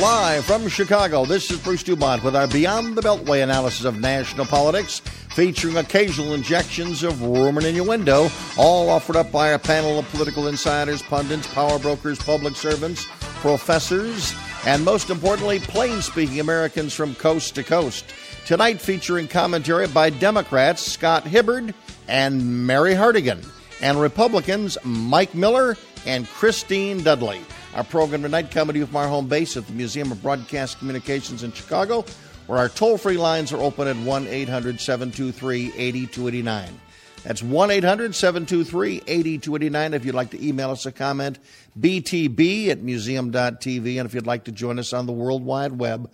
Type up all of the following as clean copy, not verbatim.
Live from Chicago, this is Bruce Dumont with our Beyond the Beltway analysis of national politics, featuring occasional injections of rumor and innuendo, all offered up by a panel of political insiders, pundits, power brokers, public servants, professors, and most importantly, plain-speaking Americans from coast to coast. Tonight featuring commentary by Democrats Scott Hibbard and Mary Hardigan, and Republicans Mike Miller and Christine Dudley. Our program tonight coming to you from our home base at the Museum of Broadcast Communications in Chicago, where our toll-free lines are open at 1-800-723-8289. That's 1-800-723-8289 if you'd like to email us a comment, btb@museum.tv, and if you'd like to join us on the World Wide Web,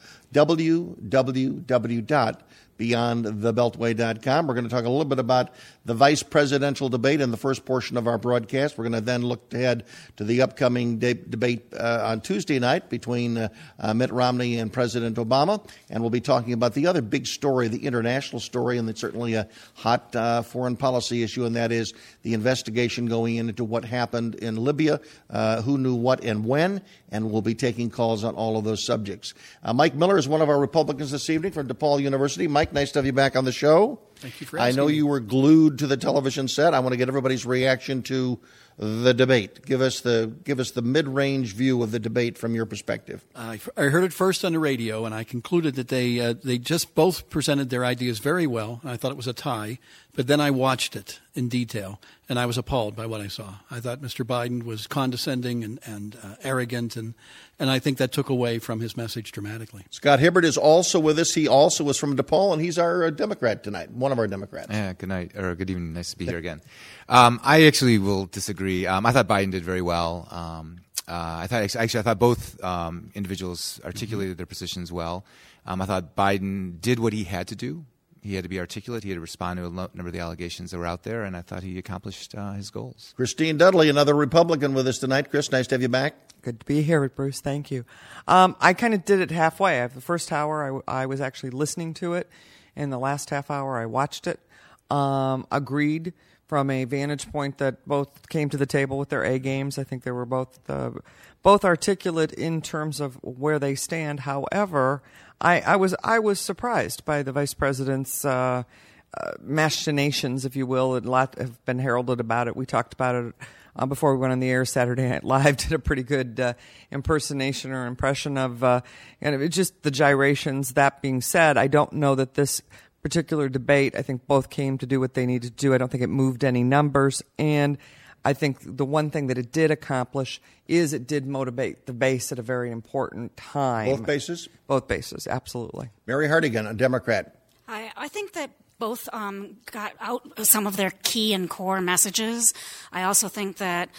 www.beyondthebeltway.com. We're going to talk a little bit about the vice presidential debate in the first portion of our broadcast. We're going to then look ahead to the upcoming debate on Tuesday night between Mitt Romney and President Obama. And we'll be talking about the other big story, the international story, and it's certainly a hot foreign policy issue, and that is the investigation going into what happened in Libya, who knew what and when, and we'll be taking calls on all of those subjects. Mike Miller is one of our Republicans this evening from DePaul University. Mike, nice to have you back on the show. Thank you for asking. I know you were glued to the television set. I want to get everybody's reaction to the debate. Give us the mid-range view of the debate from your perspective. I heard it first on the radio, and I concluded that they just both presented their ideas very well, and I thought it was a tie. But then I watched it in detail, and I was appalled by what I saw. I thought Mr. Biden was condescending and arrogant, and I think that took away from his message dramatically. Scott Hibbard is also with us. He also was from DePaul, and he's our Democrat tonight, one of our Democrats. Yeah, good night, or good evening. Nice to be here again. I actually will disagree. I thought Biden did very well. I thought both individuals articulated their positions well. I thought Biden did what he had to do. He had to be articulate. He had to respond to a number of the allegations that were out there, and I thought he accomplished his goals. Christine Dudley, another Republican with us tonight. Chris, nice to have you back. Good to be here with Bruce. Thank you. I kind of did it halfway. The first hour, I was actually listening to it. In the last half hour, I watched it. Agreed from a vantage point that both came to the table with their A games. I think they were both articulate in terms of where they stand. However, I was surprised by the vice president's machinations, if you will. A lot have been heralded about it. We talked about it before we went on the air. Saturday Night Live did a pretty good impersonation or impression of just the gyrations. That being said, I don't know that this particular debate, I think both came to do what they needed to do. I don't think it moved any numbers, and I think the one thing that it did accomplish is it did motivate the base at a very important time. Both bases? Both bases, absolutely. Mary Hardigan, a Democrat. I think that both got out some of their key and core messages. I also think that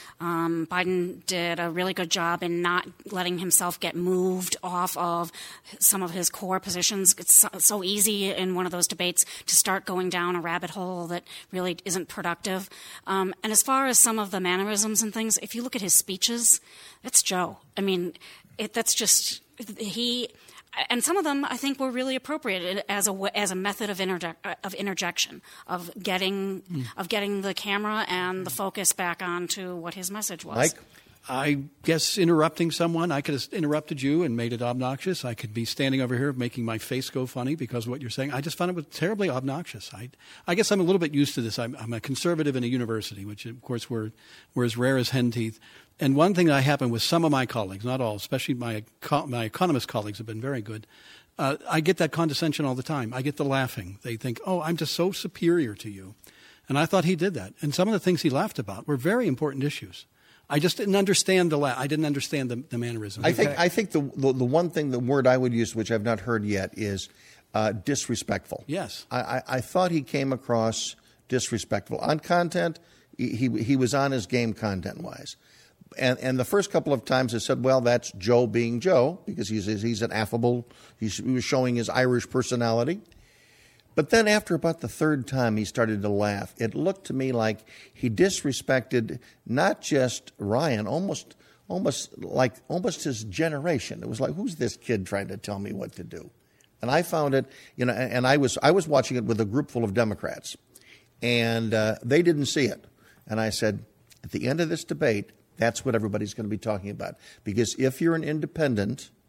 Biden did a really good job in not letting himself get moved off of some of his core positions. It's so easy in one of those debates to start going down a rabbit hole that really isn't productive. And as far as some of the mannerisms and things, if you look at his speeches, that's Joe. I mean, that's just he. And some of them, I think, were really appropriate as a method of interjection, of getting the camera and the focus back onto what his message was. Mike? I guess interrupting someone, I could have interrupted you and made it obnoxious. I could be standing over here making my face go funny because of what you're saying. I just found it was terribly obnoxious. I guess I'm a little bit used to this. I'm a conservative in a university, which, of course, we're as rare as hen teeth. And one thing that happened with some of my colleagues, not all, especially my economist colleagues have been very good, I get that condescension all the time. I get the laughing. They think, oh, I'm just so superior to you. And I thought he did that. And some of the things he laughed about were very important issues. I just didn't understand I didn't understand the mannerisms. I think the one thing, the word I would use, which I've not heard yet, is disrespectful. Yes. I thought he came across disrespectful. On content, he was on his game content-wise. And the first couple of times I said, well, that's Joe being Joe, because he's an affable, he was showing his Irish personality. But then after about the third time he started to laugh, it looked to me like he disrespected not just Ryan, almost his generation. It was like, who's this kid trying to tell me what to do? And I found it, and I was watching it with a group full of Democrats, and they didn't see it. And I said, at the end of this debate, that's what everybody's going to be talking about. Because if you're an independent,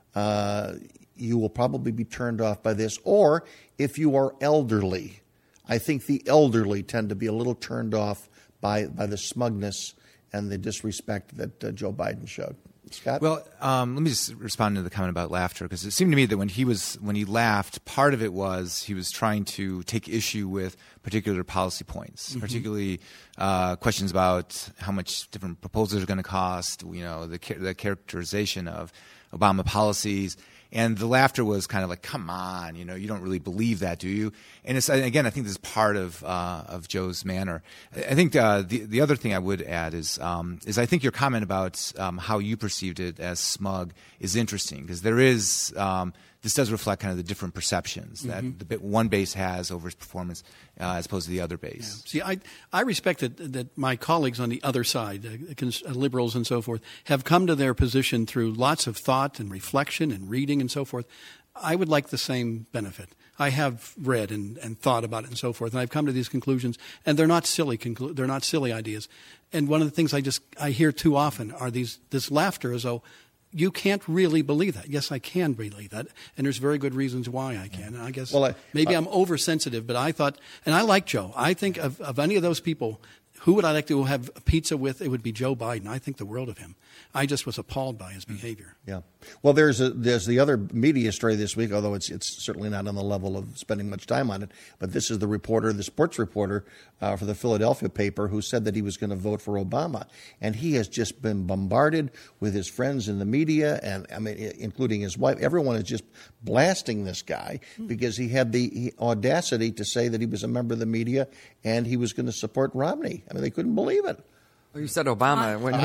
you will probably be turned off by this. Or if you are elderly, I think the elderly tend to be a little turned off by the smugness and the disrespect that Joe Biden showed. Scott? Well, let me just respond to the comment about laughter, because it seemed to me that when he laughed, part of it was he was trying to take issue with particular policy points, particularly questions about how much different proposals are going to cost, the characterization of Obama policies. And the laughter was kind of like, come on, you don't really believe that, do you? And again, I think this is part of Joe's manner. I think the other thing I would add is I think your comment about how you perceived it as smug is interesting, because there is this does reflect kind of the different perceptions that one base has over his performance as opposed to the other base. Yeah. See, I respect that my colleagues on the other side, liberals and so forth, have come to their position through lots of thought and reflection and reading and so forth. I would like the same benefit. I have read and thought about it and so forth, and I've come to these conclusions, and they're not silly. They're not silly ideas. And one of the things I hear too often are this laughter as though you can't really believe that. Yes, I can believe that, and there's very good reasons why I can. And I guess maybe I'm oversensitive, but I thought, and I like Joe. I think of any of those people, who would I like to have pizza with? It would be Joe Biden. I think the world of him. I just was appalled by his behavior. Yeah. Well, there's the other media story this week, although it's certainly not on the level of spending much time on it. But this is the sports reporter for the Philadelphia paper, who said that he was going to vote for Obama, and he has just been bombarded with his friends in the media, and I mean, including his wife. Everyone is just blasting this guy because he had the audacity to say that he was a member of the media and he was going to support Romney. I mean, they couldn't believe it. Well, you said Obama. When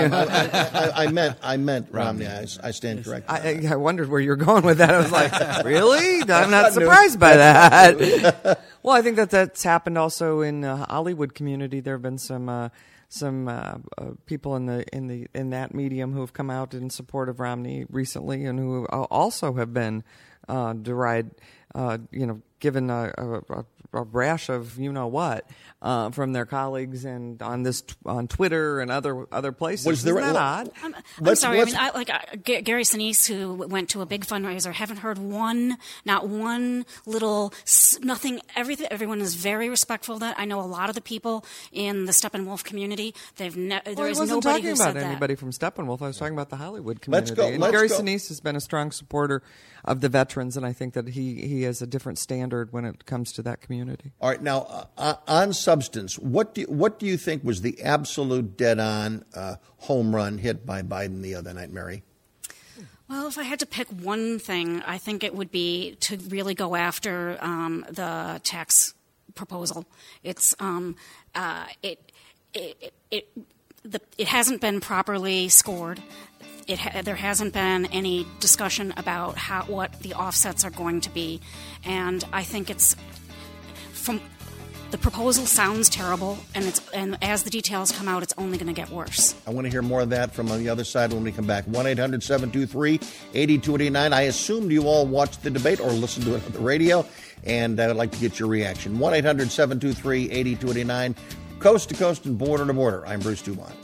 I meant Romney. I stand corrected. I wondered where you're going with that. I was like, really? I'm not surprised by that. Well, I think that's happened also in the Hollywood community. There have been some people in that medium who have come out in support of Romney recently, and who also have been derided, given a rash of what from their colleagues and on Twitter and other places. Isn't that odd? I'm sorry. Gary Sinise, who went to a big fundraiser, haven't heard not one little nothing. Everyone is very respectful of that. I know a lot of the people in the Steppenwolf community. There is nobody who said that. I wasn't talking about anybody from Steppenwolf. I was talking about the Hollywood community. Gary Sinise has been a strong supporter of the veterans, and I think that he has a different standard when it comes to that community. All right, now on substance, what do you think was the absolute dead-on home run hit by Biden the other night, Mary? Well, if I had to pick one thing, I think it would be to really go after the tax proposal. It hasn't been properly scored. There hasn't been any discussion about what the offsets are going to be, and I think the proposal sounds terrible, and as the details come out, it's only going to get worse. I want to hear more of that from on the other side when we come back. 1-800-723-8289. I assumed you all watched the debate or listened to it on the radio, and I would like to get your reaction. 1-800-723-8289, coast to coast and border to border. I'm Bruce Dumont.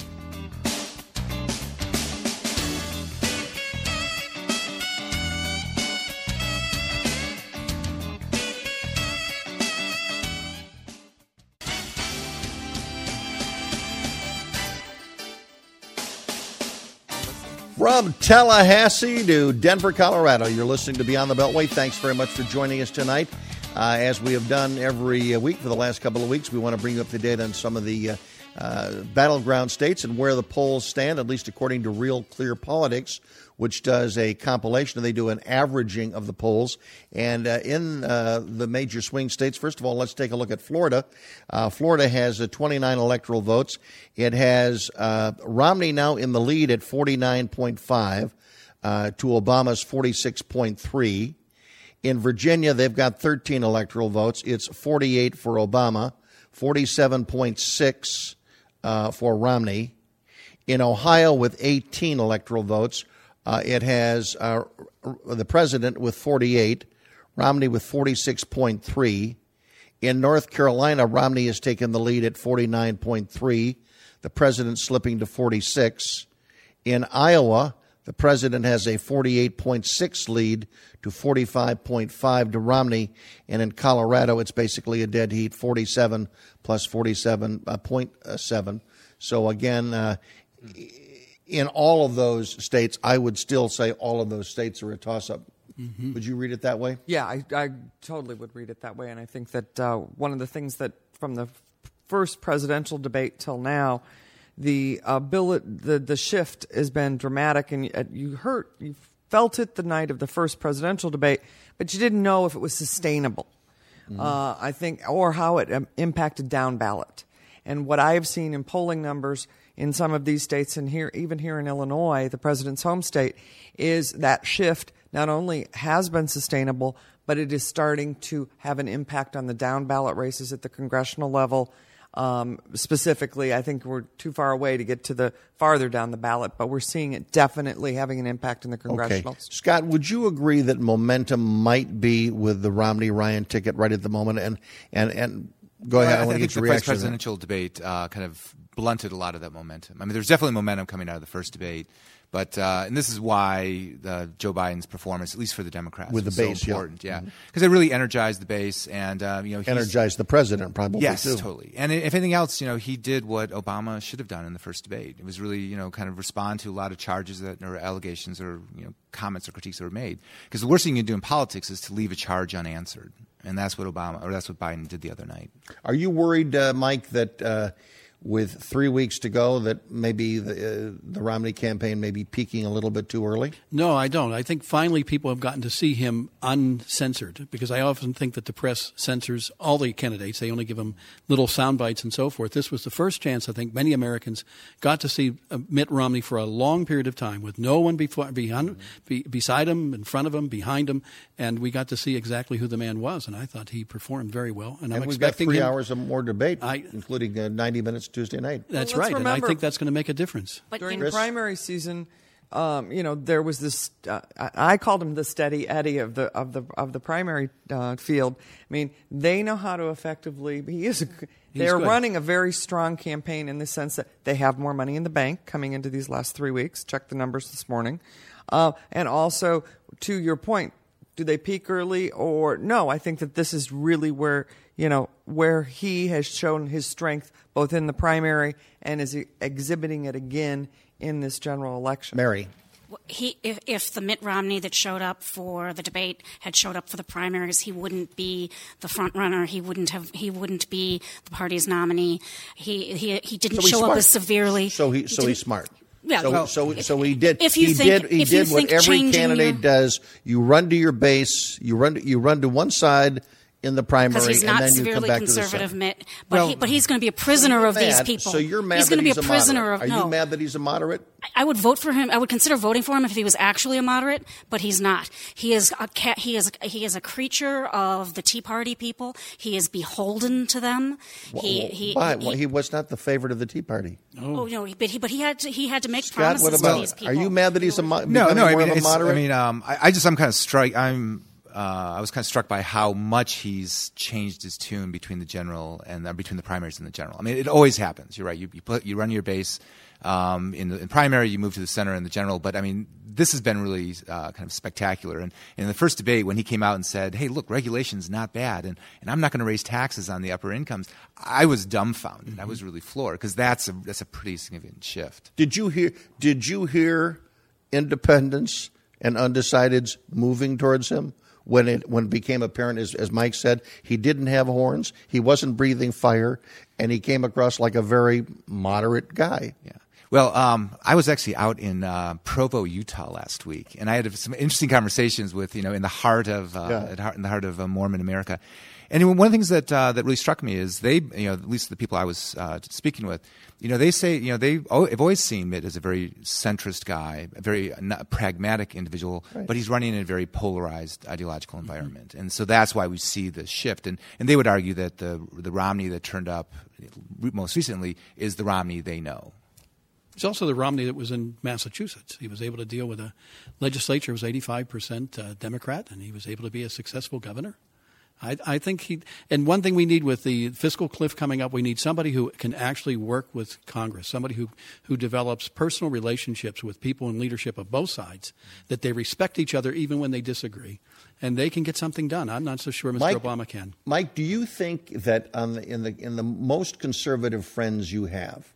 From Tallahassee to Denver, Colorado, you're listening to Beyond the Beltway. Thanks very much for joining us tonight. As we have done every week for the last couple of weeks, we want to bring you up to date on some of the battleground states and where the polls stand, at least according to Real Clear Politics, which does a compilation. They do an averaging of the polls. And in the major swing states, first of all, let's take a look at Florida. Florida has 29 electoral votes. It has Romney now in the lead at 49.5 to Obama's 46.3. In Virginia, they've got 13 electoral votes. It's 48 for Obama, 47.6 for Romney. In Ohio, with 18 electoral votes, it has the president with 48, Romney with 46.3. In North Carolina, Romney has taken the lead at 49.3, the president slipping to 46. In Iowa, The president has a 48.6 lead to 45.5 to Romney. And in Colorado, it's basically a dead heat, 47 plus 47.7. So again, in all of those states, I would still say all of those states are a toss-up. Mm-hmm. Would you read it that way? Yeah, I totally would read it that way. And I think that one of the things that from the first presidential debate till now, the shift has been dramatic, and you felt it the night of the first presidential debate, but you didn't know if it was sustainable. Mm-hmm. I think, or how it impacted down ballot. And what I have seen in polling numbers in some of these states, and even here in Illinois, the president's home state, is that shift not only has been sustainable, but it is starting to have an impact on the down ballot races at the congressional level. Specifically, I think we're too far away to get to the farther down the ballot, but we're seeing it definitely having an impact in the congressional. Okay. Scott, would you agree that momentum might be with the Romney-Ryan ticket right at the moment? And go ahead. I want to get your reaction. The first presidential debate kind of blunted a lot of that momentum. I mean, there's definitely momentum coming out of the first debate. But and this is why Joe Biden's performance, at least for the Democrats, with the base, so important. Yeah, because it really energized the base and energized the president probably. Yes, too. Totally. And if anything else, he did what Obama should have done in the first debate. It was really kind of respond to a lot of charges or allegations or comments or critiques that were made. Because the worst thing you can do in politics is to leave a charge unanswered, and that's what Biden did the other night. Are you worried, Mike, that with 3 weeks to go, that maybe the Romney campaign may be peaking a little bit too early? No, I don't. I think finally people have gotten to see him uncensored, because I often think that the press censors all the candidates. They only give them little sound bites and so forth. This was the first chance, I think, many Americans got to see Mitt Romney for a long period of time with no one beside him, in front of him, behind him, and we got to see exactly who the man was, and I thought he performed very well. And I'm we've got 3 him, hours of more debate, including 90 minutes Tuesday night. That's right, remember, and I think that's going to make a difference. But during primary season, there was this. I called him the steady Eddie of the primary field. I mean, they know how to effectively. They're running a very strong campaign in the sense that they have more money in the bank coming into these last 3 weeks. Check the numbers this morning, and also to your point, do they peak early or no? I think that this is really where he has shown his strength both in the primary and is exhibiting it again in this general election. Mary. If the Mitt Romney that showed up for the debate had showed up for the primaries, he wouldn't be the front runner. He wouldn't be the party's nominee. He didn't show up as severely. So he's smart. Yeah. So he did. He did what every candidate does. You run to your base. You run to one side in the primary, he's not and then you come back conservative, to the Mitt, but he's going to be a prisoner of these people. So you're mad he's that he's a prisoner of. Are you mad that he's a moderate? I would vote for him. I would consider voting for him if he was actually a moderate, but he's not. He is a creature of the Tea Party people. He is beholden to them. He was not the favorite of the Tea Party. Oh no, but he had to make Scott, promises to these people. Are you mad that he's a moderate? No. I mean, I'm kind of struck. I was kind of struck by how much he's changed his tune between the general and between the primaries and the general. I mean, it always happens. You're right. You run your base in primary, you move to the center in the general. But I mean, this has been really kind of spectacular. And in the first debate, when he came out and said, "Hey, look, regulation's not bad, and I'm not going to raise taxes on the upper incomes," I was dumbfounded. Mm-hmm. I was really floored because that's a pretty significant shift. Did you hear independents and undecideds moving towards him? When it became apparent, as Mike said, he didn't have horns, he wasn't breathing fire, and he came across like a very moderate guy. Yeah. Well, I was actually out in Provo, Utah last week, and I had some interesting conversations with in the heart of Mormon America. And one of the things that really struck me is they, at least the people I was speaking with, they say, they've always seen Mitt as a very centrist guy, a very pragmatic individual, right. But he's running in a very polarized ideological environment. Mm-hmm. And so that's why we see the shift. And they would argue that the Romney that turned up most recently is the Romney they know. It's also the Romney that was in Massachusetts. He was able to deal with a legislature that was 85% Democrat, and he was able to be a successful governor. I think and one thing we need with the fiscal cliff coming up, we need somebody who can actually work with Congress, somebody who develops personal relationships with people in leadership of both sides, that they respect each other even when they disagree, and they can get something done. I'm not so sure Mr. Obama can. Mike, do you think that in the most conservative friends you have,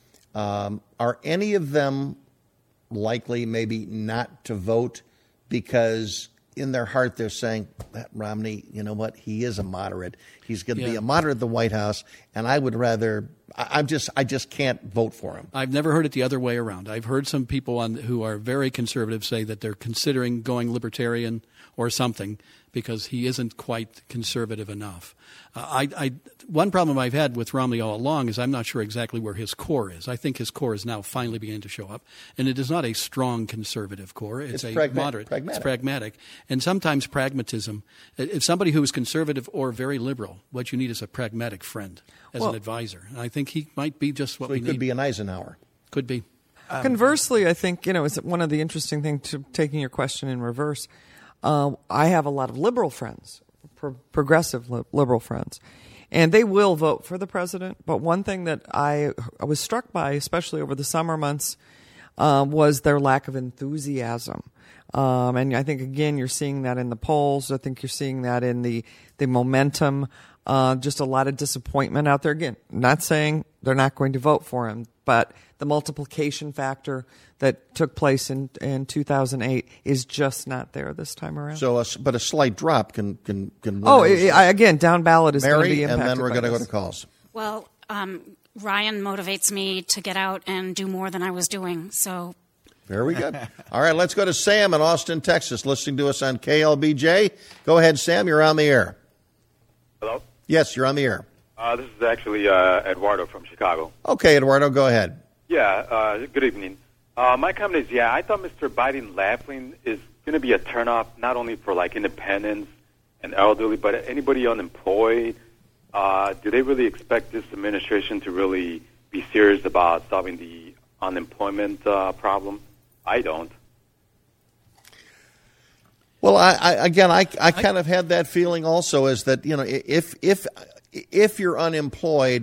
are any of them likely maybe not to vote because in their heart they're saying, that Romney, you know what, he is a moderate. He's going to be a moderate at the White House, and I would rather I just can't vote for him. I've never heard it the other way around. I've heard some people who are very conservative say that they're considering going libertarian or something because he isn't quite conservative enough. One problem I've had with Romney all along is I'm not sure exactly where his core is. I think his core is now finally beginning to show up, and it is not a strong conservative core. It's a moderate. Pragmatic. It's pragmatic. And sometimes pragmatism, if somebody who is conservative or very liberal, what you need is a pragmatic friend as an advisor. And I think he might be just what we need. So he could be an Eisenhower. Could be. Conversely, I think, it's one of the interesting things to taking your question in reverse. I have a lot of liberal friends, progressive liberal friends, and they will vote for the president. But one thing that I was struck by, especially over the summer months, was their lack of enthusiasm. And I think, again, you're seeing that in the polls. I think you're seeing that in the momentum. Just a lot of disappointment out there. Again, not saying they're not going to vote for him, but the multiplication factor that took place in 2008 is just not there this time around. So, but a slight drop can again, down ballot is going to be impacted. And then we're going to this. go to calls. Well, Ryan motivates me to get out and do more than I was doing. So very good. All right, let's go to Sam in Austin, Texas, listening to us on KLBJ. Go ahead, Sam. You're on the air. Hello? Yes, you're on the air. This is actually Eduardo from Chicago. Okay, Eduardo, go ahead. Yeah, good evening. My comment is, I thought Mr. Biden laughing is going to be a turnoff not only for like independents and elderly, but anybody unemployed. Do they really expect this administration to really be serious about solving the unemployment problem? I don't. Well, I kind of had that feeling also, is that, if you're unemployed,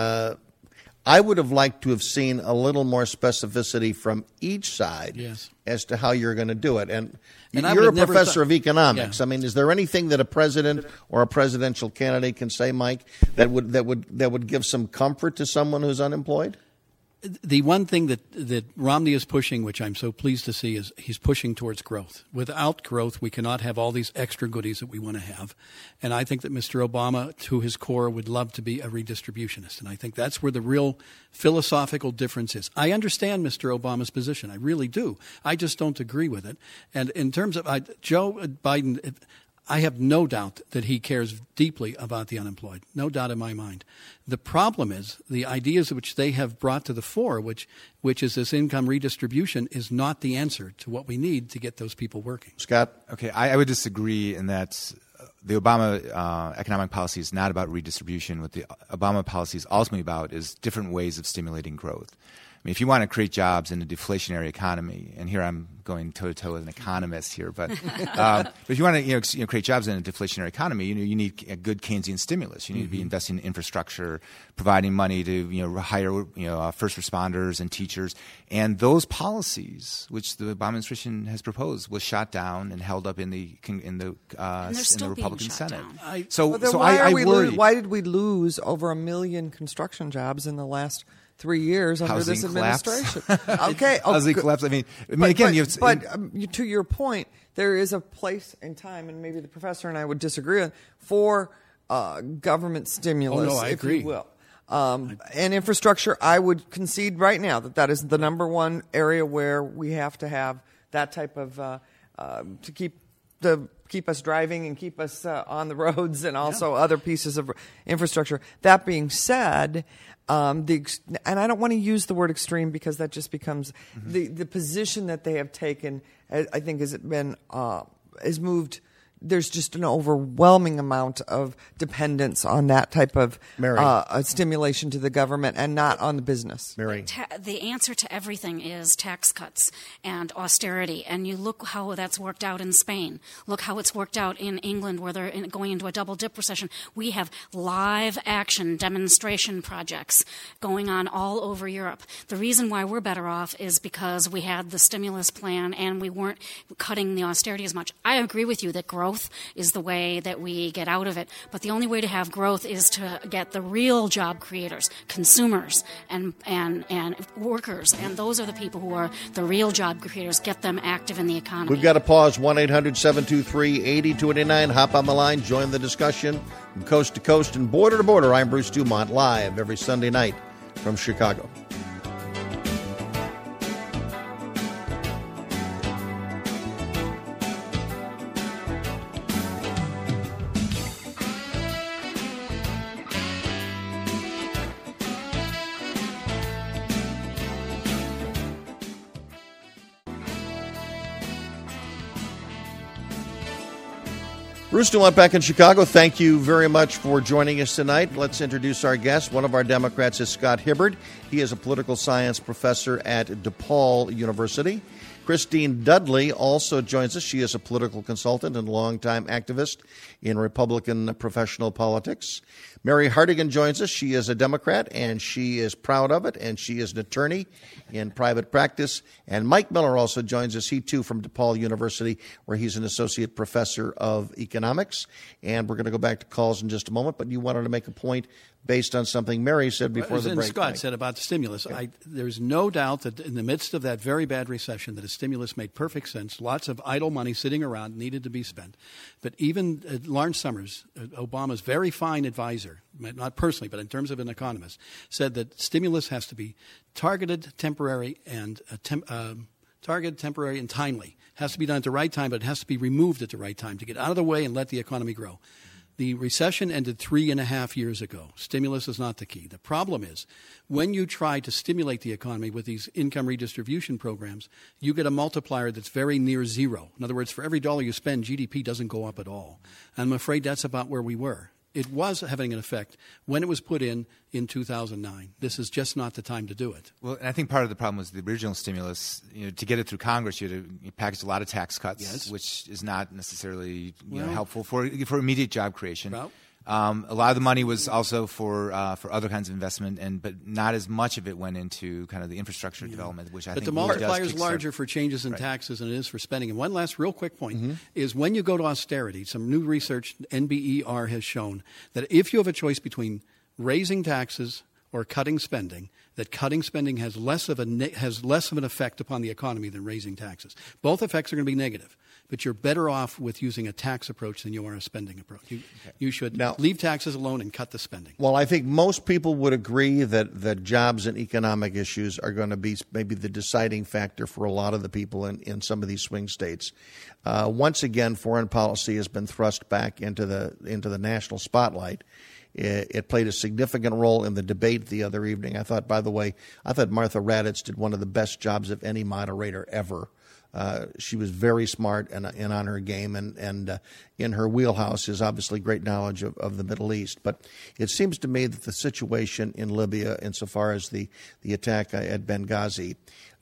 I would have liked to have seen a little more specificity from each side as to how you're going to do it. And you're a professor of economics. Yeah. I mean, is there anything that a president or a presidential candidate can say, Mike, that would give some comfort to someone who's unemployed? The one thing that Romney is pushing, which I'm so pleased to see, is he's pushing towards growth. Without growth, we cannot have all these extra goodies that we want to have. And I think that Mr. Obama, to his core, would love to be a redistributionist. And I think that's where the real philosophical difference is. I understand Mr. Obama's position. I really do. I just don't agree with it. And in terms of Joe Biden, I have no doubt that he cares deeply about the unemployed. No doubt in my mind. The problem is the ideas which they have brought to the fore, which is this income redistribution, is not the answer to what we need to get those people working. Scott? Okay, I would disagree in that the Obama economic policy is not about redistribution. What the Obama policy is ultimately about is different ways of stimulating growth. I mean, if you want to create jobs in a deflationary economy, and here I'm going toe-to-toe with an economist here, but if you want to create jobs in a deflationary economy, you need a good Keynesian stimulus. You need to be investing in infrastructure, providing money to hire first responders and teachers, and those policies, which the Obama administration has proposed, was shot down and held up in the Republican Senate. I worry. Why did we lose over 1 million construction jobs in the last 3 years under Housing this administration? Okay. Housing collapse. I mean, again, to your point, there is a place and time, and maybe the professor and I would disagree on, for government stimulus, I if agree. you will. And infrastructure, I would concede right now that is the number one area where we have to have that type of to keep us driving and keep us on the roads, and also other pieces of infrastructure. That being said, and I don't want to use the word extreme because that just becomes the position that they have taken. I think has moved there's just an overwhelming amount of dependence on that type of stimulation to the government and not on the business. Mary. The answer to everything is tax cuts and austerity. And you look how that's worked out in Spain. Look how it's worked out in England, where they're going into a double dip recession. We have live action demonstration projects going on all over Europe. The reason why we're better off is because we had the stimulus plan and we weren't cutting the austerity as much. I agree with you that growth is the way that we get out of it, but the only way to have growth is to get the real job creators, consumers and workers, and those are the people who are the real job creators. Get them active in the economy. We've got to pause. 1-800-723-8029. Hop on the line, join the discussion from coast to coast and border to border. I'm Bruce Dumont, live every Sunday night from Chicago. Bruce Dumont back in Chicago. Thank you very much for joining us tonight. Let's introduce our guest. One of our Democrats is Scott Hibbard. He is a political science professor at DePaul University. Christine Dudley also joins us. She is a political consultant and longtime activist in Republican professional politics. Mary Hartigan joins us. She is a Democrat, and she is proud of it, and she is an attorney in private practice. And Mike Miller also joins us, he too from DePaul University, where he's an associate professor of economics. And we're going to go back to calls in just a moment, but you wanted to make a point based on something Mary said before the break. Scott said about the stimulus. Yeah. There's no doubt that in the midst of that very bad recession that a stimulus made perfect sense. Lots of idle money sitting around needed to be spent. But even Lawrence Summers, Obama's very fine advisor, not personally, but in terms of an economist, said that stimulus has to be targeted, temporary, and timely. Has to be done at the right time, but it has to be removed at the right time to get out of the way and let the economy grow. The recession ended 3.5 years ago. Stimulus is not the key. The problem is when you try to stimulate the economy with these income redistribution programs, you get a multiplier that's very near zero. In other words, for every dollar you spend, GDP doesn't go up at all. I'm afraid that's about where we were. It was having an effect when it was put in 2009. This is just not the time to do it. Well, and I think part of the problem was the original stimulus. To get it through Congress, you had to package a lot of tax cuts, yes, which is not necessarily helpful for immediate job creation. Well, a lot of the money was also for other kinds of investment, but not as much of it went into kind of the infrastructure development, which I think the multiplier is larger for changes in taxes than it is for spending. And one last real quick point is when you go to austerity, some new research, NBER has shown that if you have a choice between raising taxes or cutting spending, that cutting spending has less of an effect upon the economy than raising taxes. Both effects are going to be negative, but you're better off with using a tax approach than you are a spending approach. You should leave taxes alone and cut the spending. Well, I think most people would agree that jobs and economic issues are going to be maybe the deciding factor for a lot of the people in some of these swing states. Once again, foreign policy has been thrust back into the national spotlight. It played a significant role in the debate the other evening. I thought Martha Raddatz did one of the best jobs of any moderator ever. She was very smart and on her game, and in her wheelhouse is obviously great knowledge of the Middle East. But it seems to me that the situation in Libya, insofar as the attack at Benghazi,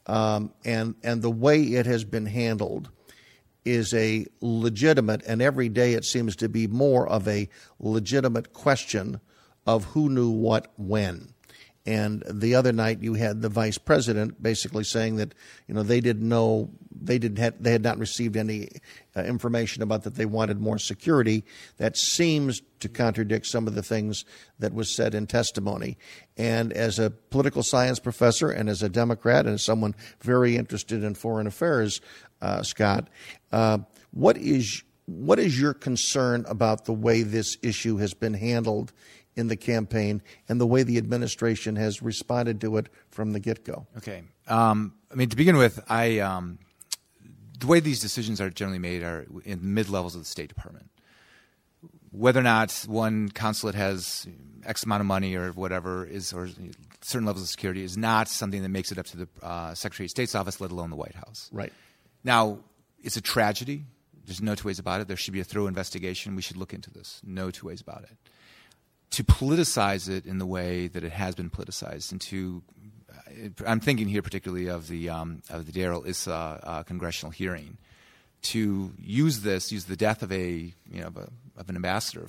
and the way it has been handled, is a legitimate, and every day it seems to be more of a legitimate question of who knew what when. And the other night you had the vice president basically saying that they didn't know, they had not received any information about that they wanted more security. That seems to contradict some of the things that was said in testimony. And as a political science professor and as a Democrat and as someone very interested in foreign affairs, Scott, what is your concern about the way this issue has been handled in the campaign and the way the administration has responded to it from the get-go? Okay. To begin with, the way these decisions are generally made are in mid-levels of the State Department. Whether or not one consulate has X amount of money or whatever or certain levels of security is not something that makes it up to the Secretary of State's office, let alone the White House. Right. Now, it's a tragedy There's no two ways about it. There should be a thorough investigation. We should look into this. No two ways about it. To politicize it in the way that it has been politicized, and to I'm thinking here particularly of the Darrell Issa congressional hearing, to use the death of an ambassador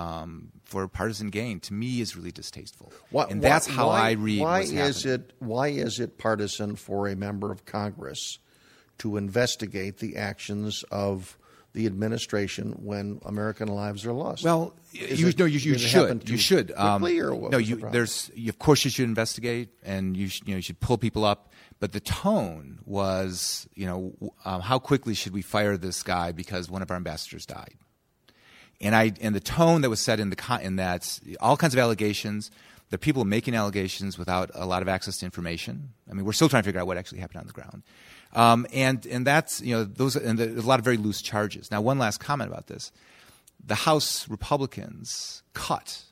for partisan gain, to me is really distasteful. That's how I read what's happening. Why is it partisan for a member of Congress to investigate the actions of the administration when American lives are lost? Well, you should. You should. Quickly, or what of course you should investigate, and you should pull people up. But the tone was, how quickly should we fire this guy because one of our ambassadors died? And the tone that was set in that all kinds of allegations. There are people making allegations without a lot of access to information. I mean, we're still trying to figure out what actually happened on the ground. And that's there's a lot of very loose charges. Now, one last comment about this: the House Republicans cut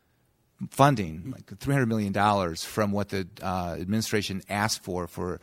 funding, like $300 million, from what the administration asked for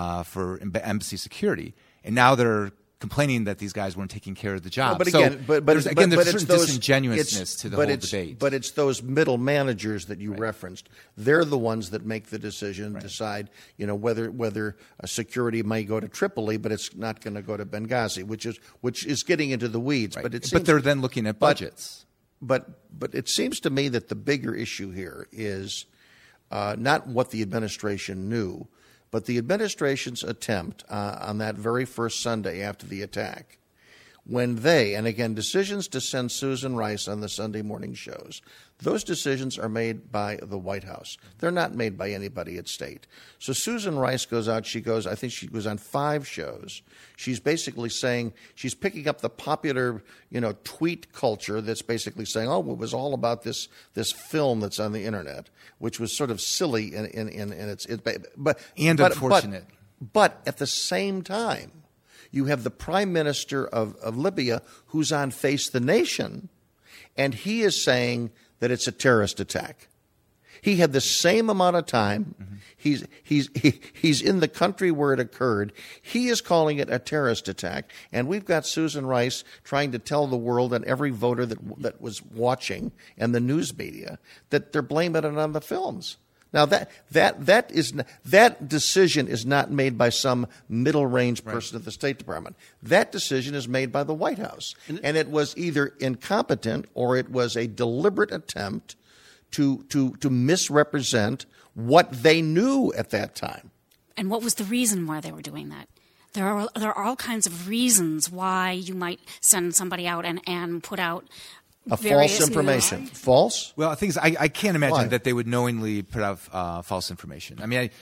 embassy security, and now they're complaining that these guys weren't taking care of the job. But again, there's certain disingenuousness to the whole debate. But it's those middle managers that you referenced. They're the ones that make the decision, decide, whether a security may go to Tripoli, but it's not going to go to Benghazi, which is getting into the weeds. Right. But they're then looking at budgets. But it seems to me that the bigger issue here is not what the administration knew, but the administration's attempt on that very first Sunday after the attack, when and again, decisions to send Susan Rice on the Sunday morning shows, those decisions are made by the White House. They're not made by anybody at State. So Susan Rice goes out, I think she goes on 5 shows. She's basically saying, she's picking up the popular, tweet culture that's basically saying, oh, it was all about this film that's on the internet, which was sort of silly in its unfortunate. But at the same time, you have the Prime Minister of Libya who's on Face the Nation, and he is saying that it's a terrorist attack. He had the same amount of time. Mm-hmm. He's in the country where it occurred. He is calling it a terrorist attack, and we've got Susan Rice trying to tell the world and every voter that was watching and the news media that they're blaming it on the films. Now that decision is not made by some middle-range person at the State Department. That decision is made by the White House, and it was either incompetent or it was a deliberate attempt to misrepresent what they knew at that time. And what was the reason why they were doing that? There are all kinds of reasons why you might send somebody out and put out false information. News. False? Well, the thing is, I can't imagine Why? that they would knowingly put out false information. I mean,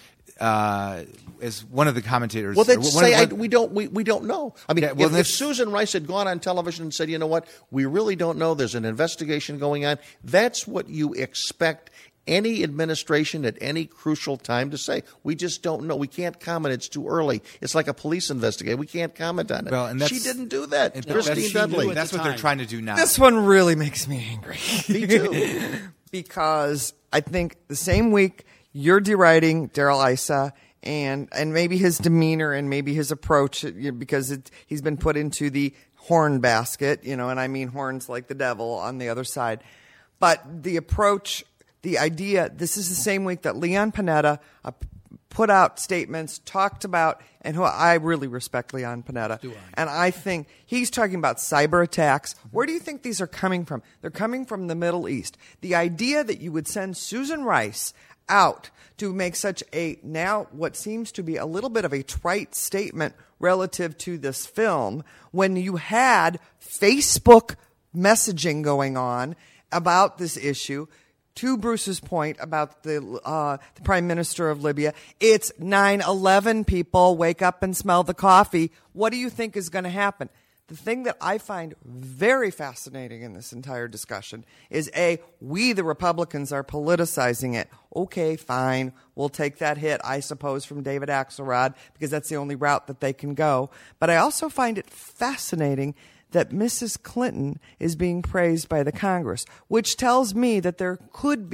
as one of the commentators, well, they'd say we don't know. I mean, yeah, if Susan Rice had gone on television and said, you know what, we really don't know. There's an investigation going on. That's what you expect any administration at any crucial time to say. We just don't know. We can't comment. It's too early. It's like a police investigation. We can't comment on it. Well, and she didn't do that. And Christine Dudley. That's what they're trying to do now. This one really makes me angry. Me too. Because I think the same week you're deriding Darrell Issa and maybe his demeanor and maybe his approach, because he's been put into the horn basket, and I mean horns like the devil on the other side. But the approach, the idea, this is the same week that Leon Panetta put out statements, talked about, and who I really respect Leon Panetta. Do I? And I think he's talking about cyber attacks. Where do you think these are coming from? They're coming from the Middle East. The idea that you would send Susan Rice out to make such now what seems to be a little bit of a trite statement relative to this film, when you had Facebook messaging going on about this issue. To Bruce's point about the Prime Minister of Libya, it's 9/11, people. Wake up and smell the coffee. What do you think is going to happen? The thing that I find very fascinating in this entire discussion is, we, the Republicans, are politicizing it. Okay, fine. We'll take that hit, I suppose, from David Axelrod, because that's the only route that they can go. But I also find it fascinating that Mrs. Clinton is being praised by the Congress, which tells me that there could be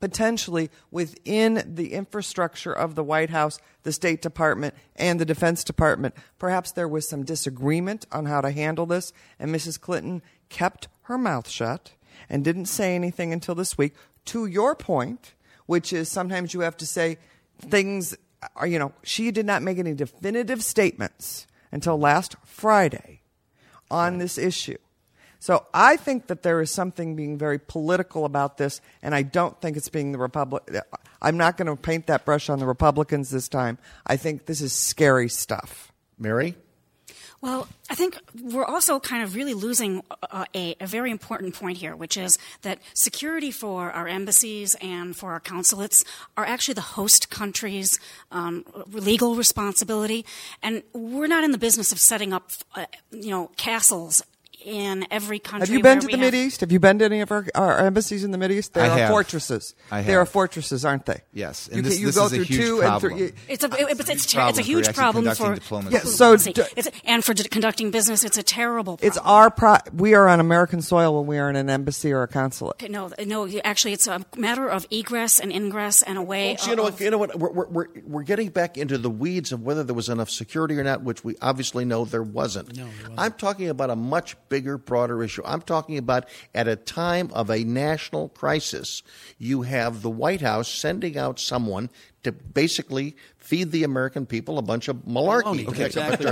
potentially within the infrastructure of the White House, the State Department, and the Defense Department. Perhaps there was some disagreement on how to handle this, and Mrs. Clinton kept her mouth shut and didn't say anything until this week. To your point, which is sometimes you have to say things, she did not make any definitive statements until last Friday on this issue. So I think that there is something being very political about this, and I don't think it's being I'm not going to paint that brush on the Republicans this time. I think this is scary stuff. Mary? Well, I think we're also kind of really losing a very important point here, which is that security for our embassies and for our consulates are actually the host country's legal responsibility. And we're not in the business of setting up, castles in every country. Have you been to the Mideast? Have you been to any of our embassies in the Mideast? There are fortresses. There are fortresses, aren't they? Yes. And this go is through a huge 2 problem. and 3. It's a huge problem for diplomacy. and for conducting business. It's a terrible problem. It's we are on American soil when we are in an embassy or a consulate. Okay, no. Actually, it's a matter of egress and ingress and a way. Folks, you know what? We're getting back into the weeds of whether there was enough security or not, which we obviously know there wasn't. No, there wasn't. I'm talking about a much bigger, broader issue. I'm talking about at a time of a national crisis, you have the White House sending out someone to basically feed the American people a bunch of malarkey. Okay, exactly.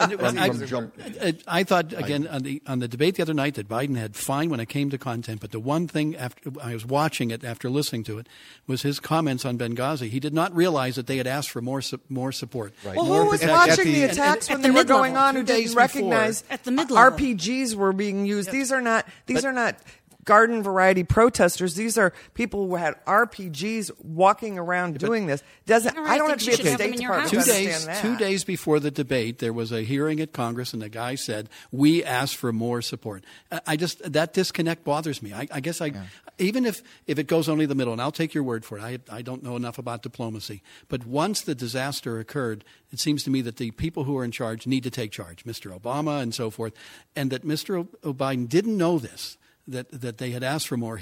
I thought, again, on the debate the other night that Biden had fine when it came to content, but the one thing after I was watching it, after listening to it, was his comments on Benghazi. He did not realize that they had asked for more support. Right. Well, who was watching the attacks when they were going on who didn't recognize at the mid-level RPGs were being used? Yep. These are not garden variety protesters. These are people who had RPGs walking around doing this. I don't have to be at the State Department to understand that. 2 days before the debate, there was a hearing at Congress, and the guy said, "We asked for more support." That disconnect bothers me. I guess even if it goes only the middle, and I'll take your word for it. I don't know enough about diplomacy, but once the disaster occurred, it seems to me that the people who are in charge need to take charge, Mr. Obama and so forth, and that Mr. Biden didn't know this. That they had asked for more.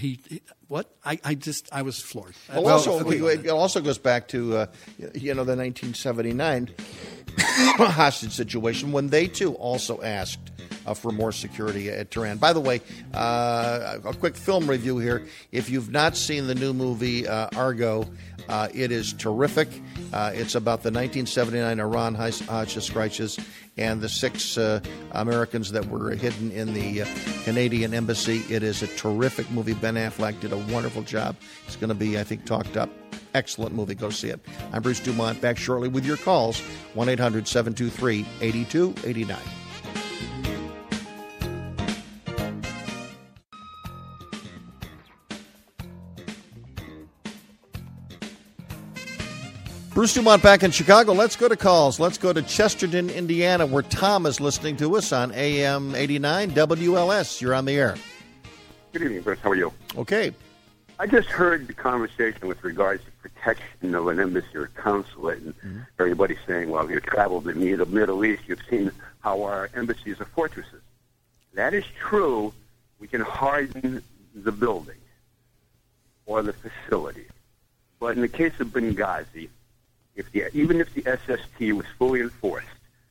I was floored. It also goes back to the 1979 hostage situation when they too also asked for more security at Tehran. By the way, a quick film review here. If you've not seen the new movie Argo, it is terrific. It's about the 1979 Iran hostage crisis and the 6 Americans that were hidden in the Canadian embassy. It is a terrific movie. Ben Affleck did a wonderful job. It's going to be, I think, talked up. Excellent movie. Go see it. I'm Bruce Dumont, back shortly with your calls, 1-800-723-8289. Bruce Dumont back in Chicago. Let's go to calls. Let's go to Chesterton, Indiana, where Tom is listening to us on AM 89 WLS. You're on the air. Good evening, Bruce. How are you? Okay. I just heard the conversation with regards to protection of an embassy or consulate, and everybody saying, well, you've traveled in the Middle East, you've seen how our embassies are fortresses. That is true. We can harden the building or the facility. But in the case of Benghazi, even if the SST was fully enforced,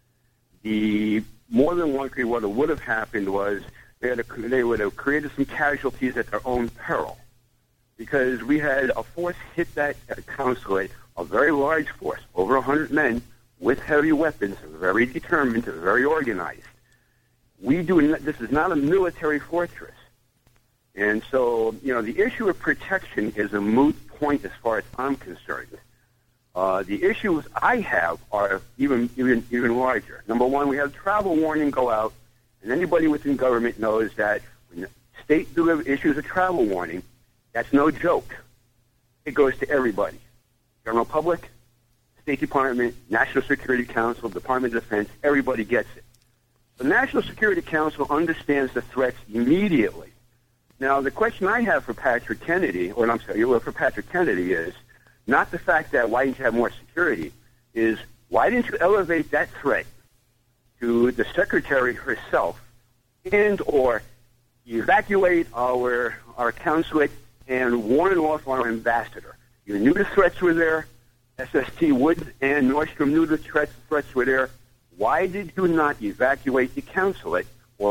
more than likely what would have happened was they would have created some casualties at their own peril. Because we had a force hit that consulate, a very large force, over 100 men with heavy weapons, very determined, very organized. This is not a military fortress. And so, the issue of protection is a moot point as far as I'm concerned. The issues I have are even larger. Number one, we have travel warning go out, and anybody within government knows that when the state issues a travel warning, that's no joke. It goes to everybody. General public, State Department, National Security Council, Department of Defense, everybody gets it. The National Security Council understands the threats immediately. Now, the question I have for Patrick Kennedy, is not the fact that why didn't you have more security, is why didn't you elevate that threat to the secretary herself and or evacuate our consulate and warning off our ambassador. You knew the threats were there. SST Woods and Nordstrom knew the threats were there. Why did you not evacuate the consulate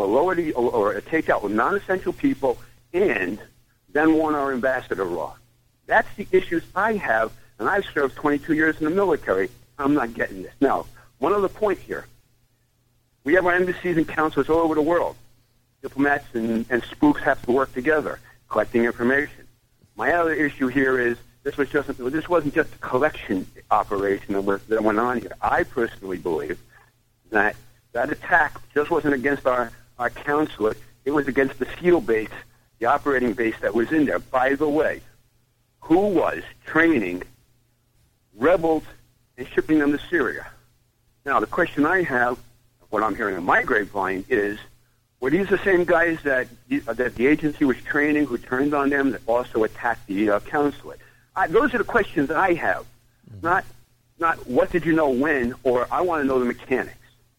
or take out non-essential people and then warn our ambassador off? That's the issues I have, and I've served 22 years in the military. I'm not getting this. Now, one other point here. We have our embassies and consulates all over the world. Diplomats and spooks have to work together, collecting information. My other issue here is this wasn't just a collection operation that went on here. I personally believe that attack just wasn't against our consulate. It was against the SEAL base, the operating base that was in there. By the way, who was training rebels and shipping them to Syria? Now, the question I have, what I'm hearing in my grapevine is, were these the same guys that the agency was training who turned on them that also attacked the consulate? Those are the questions that I have, not what did you know when, or I want to know the mechanics.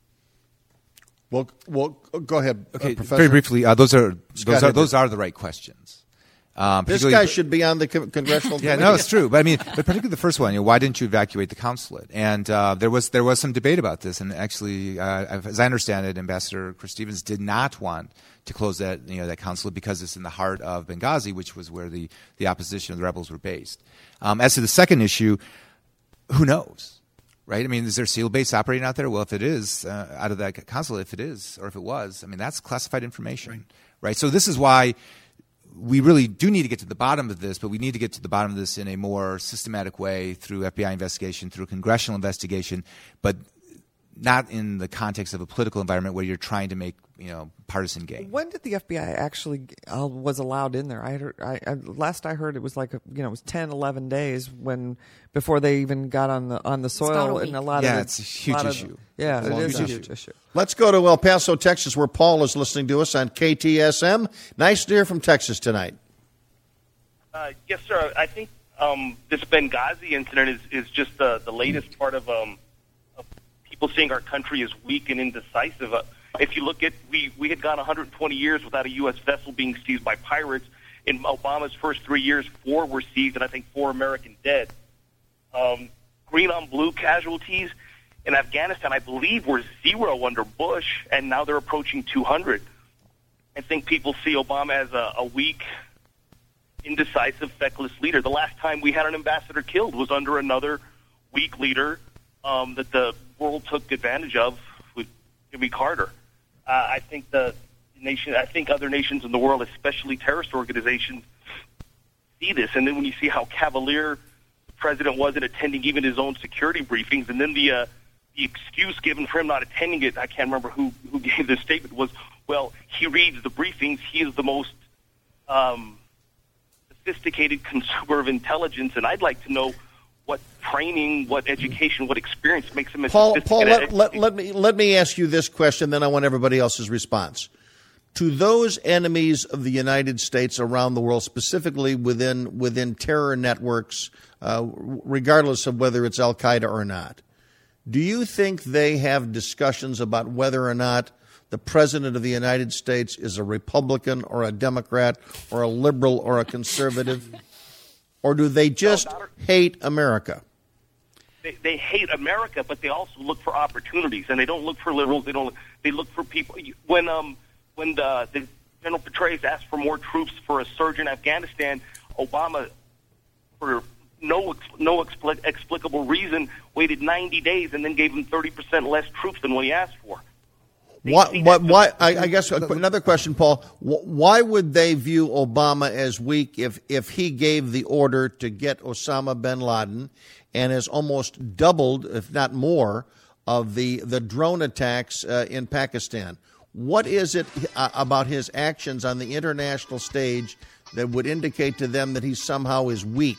Well, go ahead, okay, Professor. very briefly, those are the right questions. This guy should be on the congressional committee. Yeah, no, it's true. But particularly the first one, why didn't you evacuate the consulate? And there was some debate about this. And actually, as I understand it, Ambassador Chris Stevens did not want to close that consulate because it's in the heart of Benghazi, which was where the opposition, the rebels, were based. As to the second issue, who knows? Right? I mean, is there SEAL base operating out there? Well, if it is, out of that consulate, if it is, or if it was, that's classified information. Right? So this is why we really do need to get to the bottom of this, but we need to get to the bottom of this in a more systematic way through FBI investigation, through congressional investigation, but not in the context of a political environment where you're trying to make partisan gain. When did the FBI actually was allowed in there? Last I heard it was like it was 10, 11 days before they even got on the soil, and a lot of it's a huge issue. It is a huge issue. Let's go to El Paso, Texas, where Paul is listening to us on KTSM. Nice to hear from Texas tonight. Yes, sir. I think this Benghazi incident is just the latest part of people saying our country is weak and indecisive. If you look at, we had gone 120 years without a U.S. vessel being seized by pirates. In Obama's first 3 years, 4 were seized, and I think 4 American dead. Green on blue casualties in Afghanistan, I believe, were 0 under Bush, and now they're approaching 200. I think people see Obama as a weak, indecisive, feckless leader. The last time we had an ambassador killed was under another weak leader that the world took advantage of with Jimmy Carter. I think other nations in the world, especially terrorist organizations, see this. And then when you see how cavalier the president was in attending even his own security briefings, and then the excuse given for him not attending it, I can't remember who gave this statement, was, well, he reads the briefings. He is the most sophisticated consumer of intelligence, and I'd like to know what training, what education, what experience makes him a sophisticated. Paul, let me ask you this question, then I want everybody else's response. To those enemies of the United States around the world, specifically within terror networks, regardless of whether it's Al-Qaeda or not, do you think they have discussions about whether or not the President of the United States is a Republican or a Democrat or a liberal or a conservative? Or do they just hate America? They hate America, but they also look for opportunities, and they don't look for liberals. They look for people. When the General Petraeus asked for more troops for a surge in Afghanistan, Obama, for no explicable reason, waited 90 days and then gave him 30% less troops than what he asked for. Why? I guess another question, Paul. Why would they view Obama as weak if he gave the order to get Osama bin Laden and has almost doubled, if not more, of the drone attacks in Pakistan? What is it about his actions on the international stage that would indicate to them that he somehow is weak?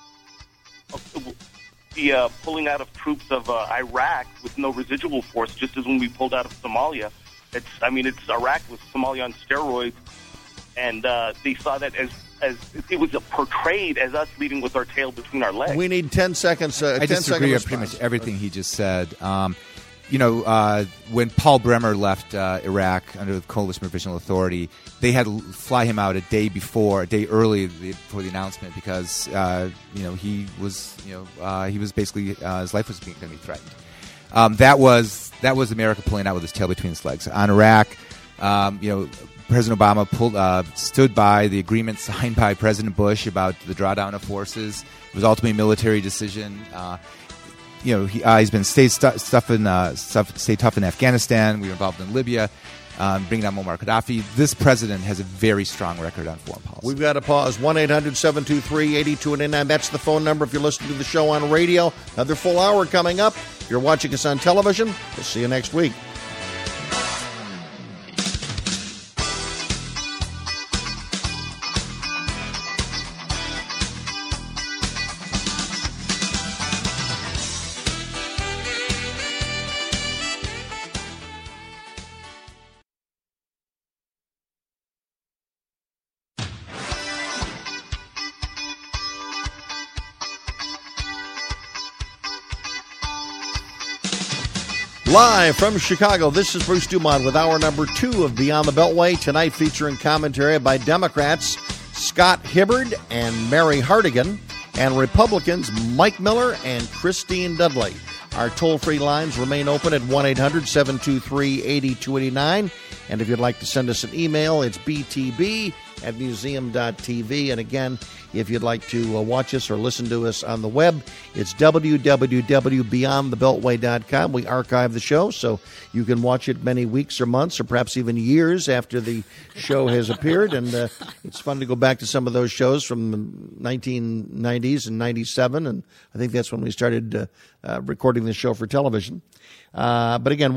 The pulling out of troops of Iraq with no residual force, just as when we pulled out of Somalia. It's Iraq with Somalia on steroids, and they saw that as it was portrayed as us leading with our tail between our legs. We need 10 seconds. I disagree with pretty much everything he just said. when Paul Bremer left Iraq under the Coalition Provisional Authority, they had to fly him out a day early before the announcement because he was basically his life was going to be threatened. That was America pulling out with his tail between its legs. On Iraq, President Obama stood by the agreement signed by President Bush about the drawdown of forces. It was ultimately a military decision. He's been stay tough in Afghanistan. We were involved in Libya, bringing down Muammar Gaddafi. This president has a very strong record on foreign policy. We've got to pause. 1-800-723-8289. That's the phone number if you're listening to the show on radio. Another full hour coming up. If you're watching us on television, we'll see you next week. Live from Chicago, this is Bruce Dumont with hour number 2 of Beyond the Beltway. Tonight featuring commentary by Democrats Scott Hibbard and Mary Hartigan, and Republicans Mike Miller and Christine Dudley. Our toll-free lines remain open at 1-800-723-8289. And if you'd like to send us an email, it's btb@museum.tv. And again, if you'd like to watch us or listen to us on the web, it's www.beyondthebeltway.com. We archive the show, so you can watch it many weeks or months or perhaps even years after the show has appeared. And it's fun to go back to some of those shows from the 1990s and 97. And I think that's when we started recording the show for television. But again,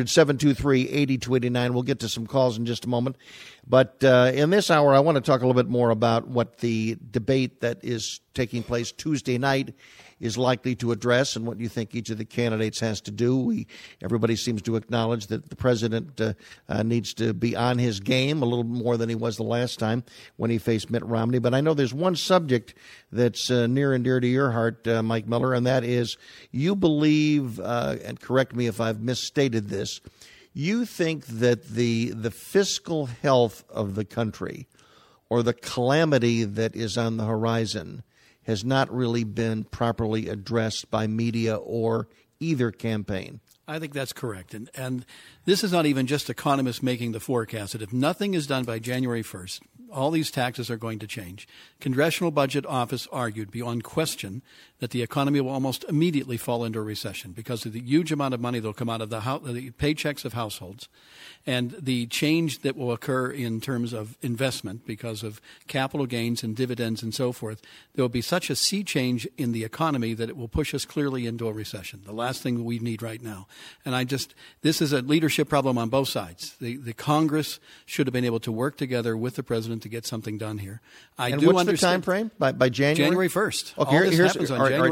1-800-723-8289. We'll get to some calls in just a moment. But in this hour, I want to talk a little bit more about what the debate that is taking place Tuesday night is likely to address and what you think each of the candidates has to do. Everybody seems to acknowledge that the president needs to be on his game a little more than he was the last time when he faced Mitt Romney. But I know there's one subject that's near and dear to your heart, Mike Miller, and that is you believe, and correct me if I've misstated this, you think that the fiscal health of the country or the calamity that is on the horizon has not really been properly addressed by media or either campaign. I think that's correct. And this is not even just economists making the forecast. That if nothing is done by January 1st, all these taxes are going to change. Congressional Budget Office argued beyond question that the economy will almost immediately fall into a recession because of the huge amount of money that will come out of the paychecks of households and the change that will occur in terms of investment because of capital gains and dividends and so forth. There will be such a sea change in the economy that it will push us clearly into a recession, the last thing that we need right now. And this is a leadership problem on both sides. The Congress should have been able to work together with the president to get something done here. And what's the time frame? By January? January 1st. Okay, all this happens on January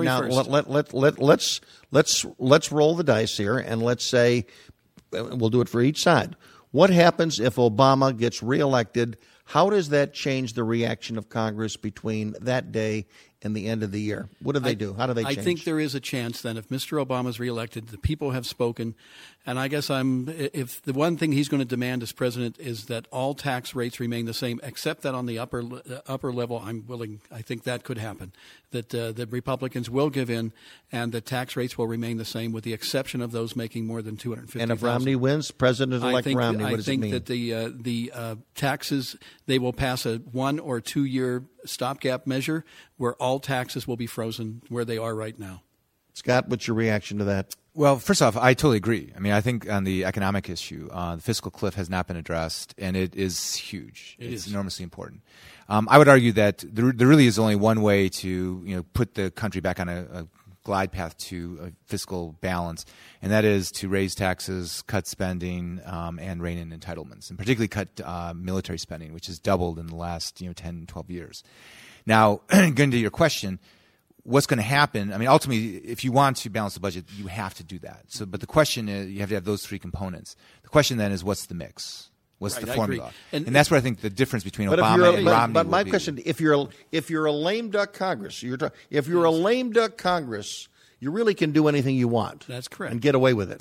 1st. Let's roll the dice here, and let's say we'll do it for each side. What happens if Obama gets reelected? How does that change the reaction of Congress between that day and the end of the year? What do they do? How do they change? I think there is a chance then if Mr. Obama is reelected, the people have spoken, and I guess if the one thing he's going to demand as president is that all tax rates remain the same, except that on the upper level, I think that could happen, that the Republicans will give in and the tax rates will remain the same with the exception of those making more than $250,000. And if Romney wins, President-elect Romney, what does it mean? I think that the taxes, they will pass a 1 or 2 year stopgap measure where all taxes will be frozen where they are right now. Scott, what's your reaction to that? Well, first off, I totally agree. I mean, I think on the economic issue, the fiscal cliff has not been addressed, and it is huge. It's enormously important. I would argue that there really is only one way to put the country back on a glide path to a fiscal balance, and that is to raise taxes, cut spending, and rein in entitlements, and particularly cut military spending, which has doubled in the last 10, 12 years. Now, getting to your question, what's going to happen? I mean, ultimately, if you want to balance the budget, you have to do that. But the question is, you have to have those three components. The question then is, what's the mix? What's the formula? And that's where I think the difference between Obama and Romney. But my question: if you're a lame duck Congress, if you're a lame duck Congress, you really can do anything you want. That's correct, and get away with it. Right.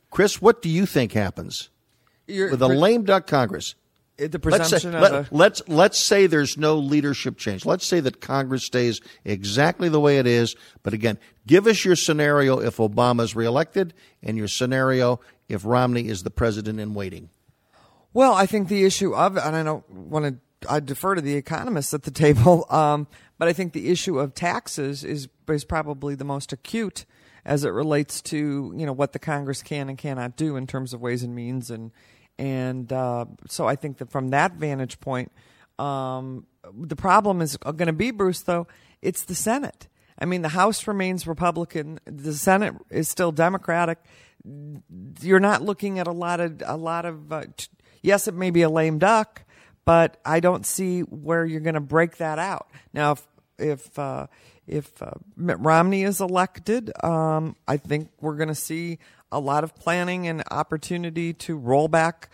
Chris, what do you think happens with a lame duck Congress? The presumption let's say there's no leadership change. Let's say that Congress stays exactly the way it is. But again, give us your scenario if Obama's reelected and your scenario if Romney is the president in waiting. Well, I think the issue of, and I don't want to, I defer to the economists at the table, but I think the issue of taxes is probably the most acute as it relates to, what the Congress can and cannot do in terms of ways and means. And so I think that from that vantage point, the problem is going to be, Bruce, though, it's the Senate. I mean, the House remains Republican. The Senate is still Democratic. You're not looking at a lot of yes, it may be a lame duck, but I don't see where you're going to break that out. Now, if Mitt Romney is elected, I think we're going to see a lot of planning and opportunity to roll back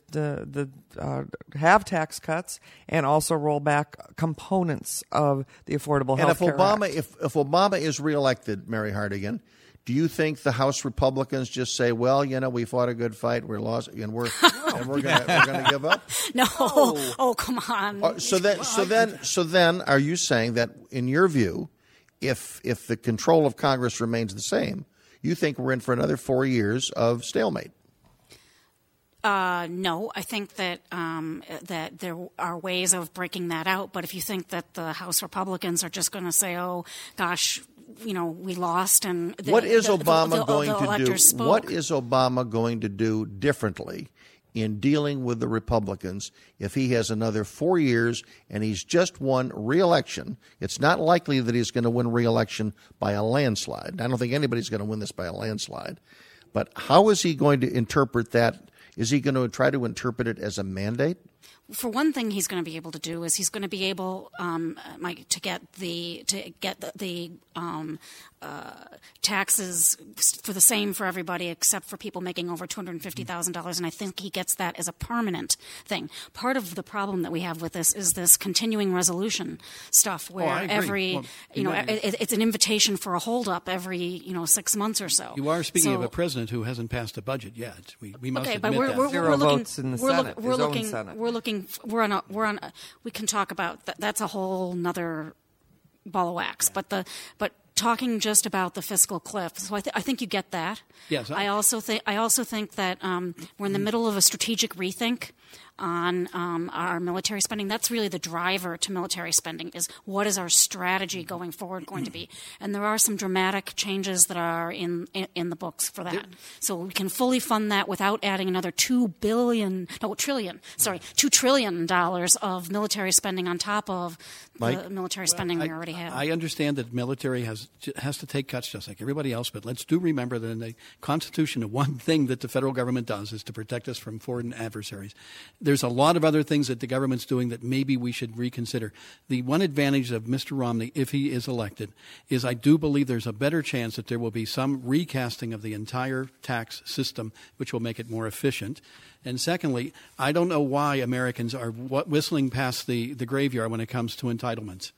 have tax cuts and also roll back components of the Affordable Health Care Act. If Obama is reelected, Mary Hartigan, do you think the House Republicans just say, "Well, we fought a good fight, we're lost, and we're going to give up"? No. Oh, come on. So then, are you saying that, in your view, if the control of Congress remains the same, you think we're in for another 4 years of stalemate? No, I think that that there are ways of breaking that out. But if you think that the House Republicans are just going to say, "Oh, gosh, we lost," and what is Obama going to do differently in dealing with the Republicans if he has another 4 years and he's just won re-election? It's not likely that he's going to win re-election by a landslide. I don't think anybody's going to win this by a landslide. But how is he going to interpret that? Is he going to try to interpret it as a mandate? For one thing, he's going to be able to do is he's going to be able, Mike, to get the taxes for the same for everybody except for people making over $250,000, and I think he gets that as a permanent thing. Part of the problem that we have with this is this continuing resolution stuff, where it's an invitation for a holdup every 6 months or so. You are speaking of a president who hasn't passed a budget yet. We must admit but that. Zero votes in the Senate. We can talk about that. That's a whole nother ball of wax. But talking just about the fiscal cliff, so I think you get that. Yes. I also think that we're in the middle of a strategic rethink on our military spending. That's really the driver to military spending, is what is our strategy going forward going to be? And there are some dramatic changes that are in the books for that. So we can fully fund that without adding another $2 trillion of military spending on top of the military spending we already have. I understand that military has to take cuts just like everybody else, but let's do remember that in the Constitution, the one thing that the federal government does is to protect us from foreign adversaries. There's a lot of other things that the government's doing that maybe we should reconsider. The one advantage of Mr. Romney, if he is elected, is I do believe there's a better chance that there will be some recasting of the entire tax system, which will make it more efficient. And secondly, I don't know why Americans are whistling past the graveyard when it comes to entitlements.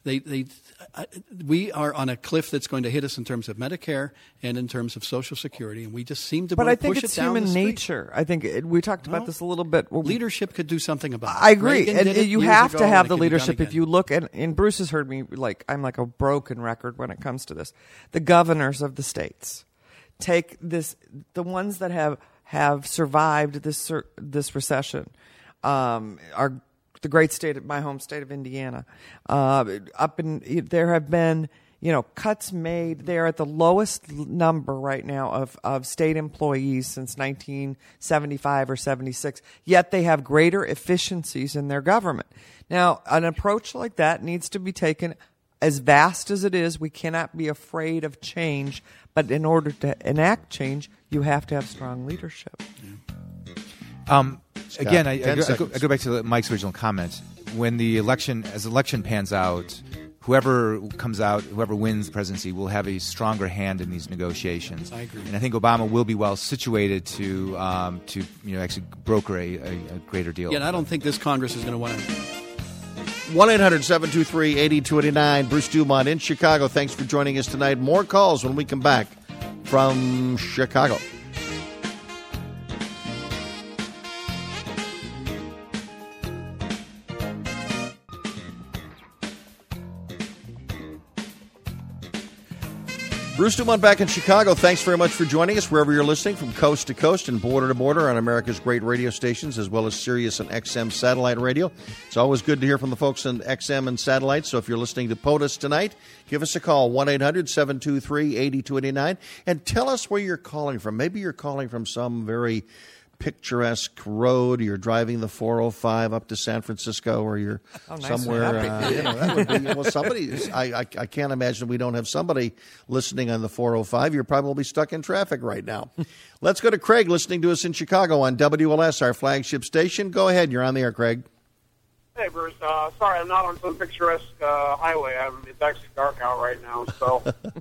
We are on a cliff that's going to hit us in terms of Medicare and in terms of Social Security, and we just seem to push it down the street. But I think it's human nature. I think we talked about this a little bit. Leadership could do something about it. I agree. And you have to have the leadership. If you look, and Bruce has heard me, I'm like a broken record when it comes to this. The governors of the states take this, the ones that have survived this recession are the great state, my home state of Indiana. There have been, cuts made. They're at the lowest number right now of state employees since 1975 or 76. Yet they have greater efficiencies in their government. Now, an approach like that needs to be taken. As vast as it is, we cannot be afraid of change. But in order to enact change, you have to have strong leadership. Again, I go back to Mike's original comment. When the election pans out, whoever wins the presidency will have a stronger hand in these negotiations. I agree. And I think Obama will be well situated to actually broker a greater deal. Yeah, and I don't think this Congress is going to want to. 1-800-723-8289. Bruce Dumont in Chicago. Thanks for joining us tonight. More calls when we come back from Chicago. Bruce Dumont back in Chicago. Thanks very much for joining us wherever you're listening, from coast to coast and border to border on America's great radio stations, as well as Sirius and XM satellite radio. It's always good to hear from the folks in XM and satellite, so if you're listening to POTUS tonight, give us a call, 1-800-723-8289, and tell us where you're calling from. Maybe you're calling from some very picturesque road. You're driving the 405 up to San Francisco, or you're somewhere. That would be, well, somebody. I can't imagine we don't have somebody listening on the 405. You're probably stuck in traffic right now. Let's go to Craig, listening to us in Chicago on WLS, our flagship station. Go ahead. You're on the air, Craig. Hey, Bruce. Sorry, I'm not on some picturesque highway. It's actually dark out right now, so.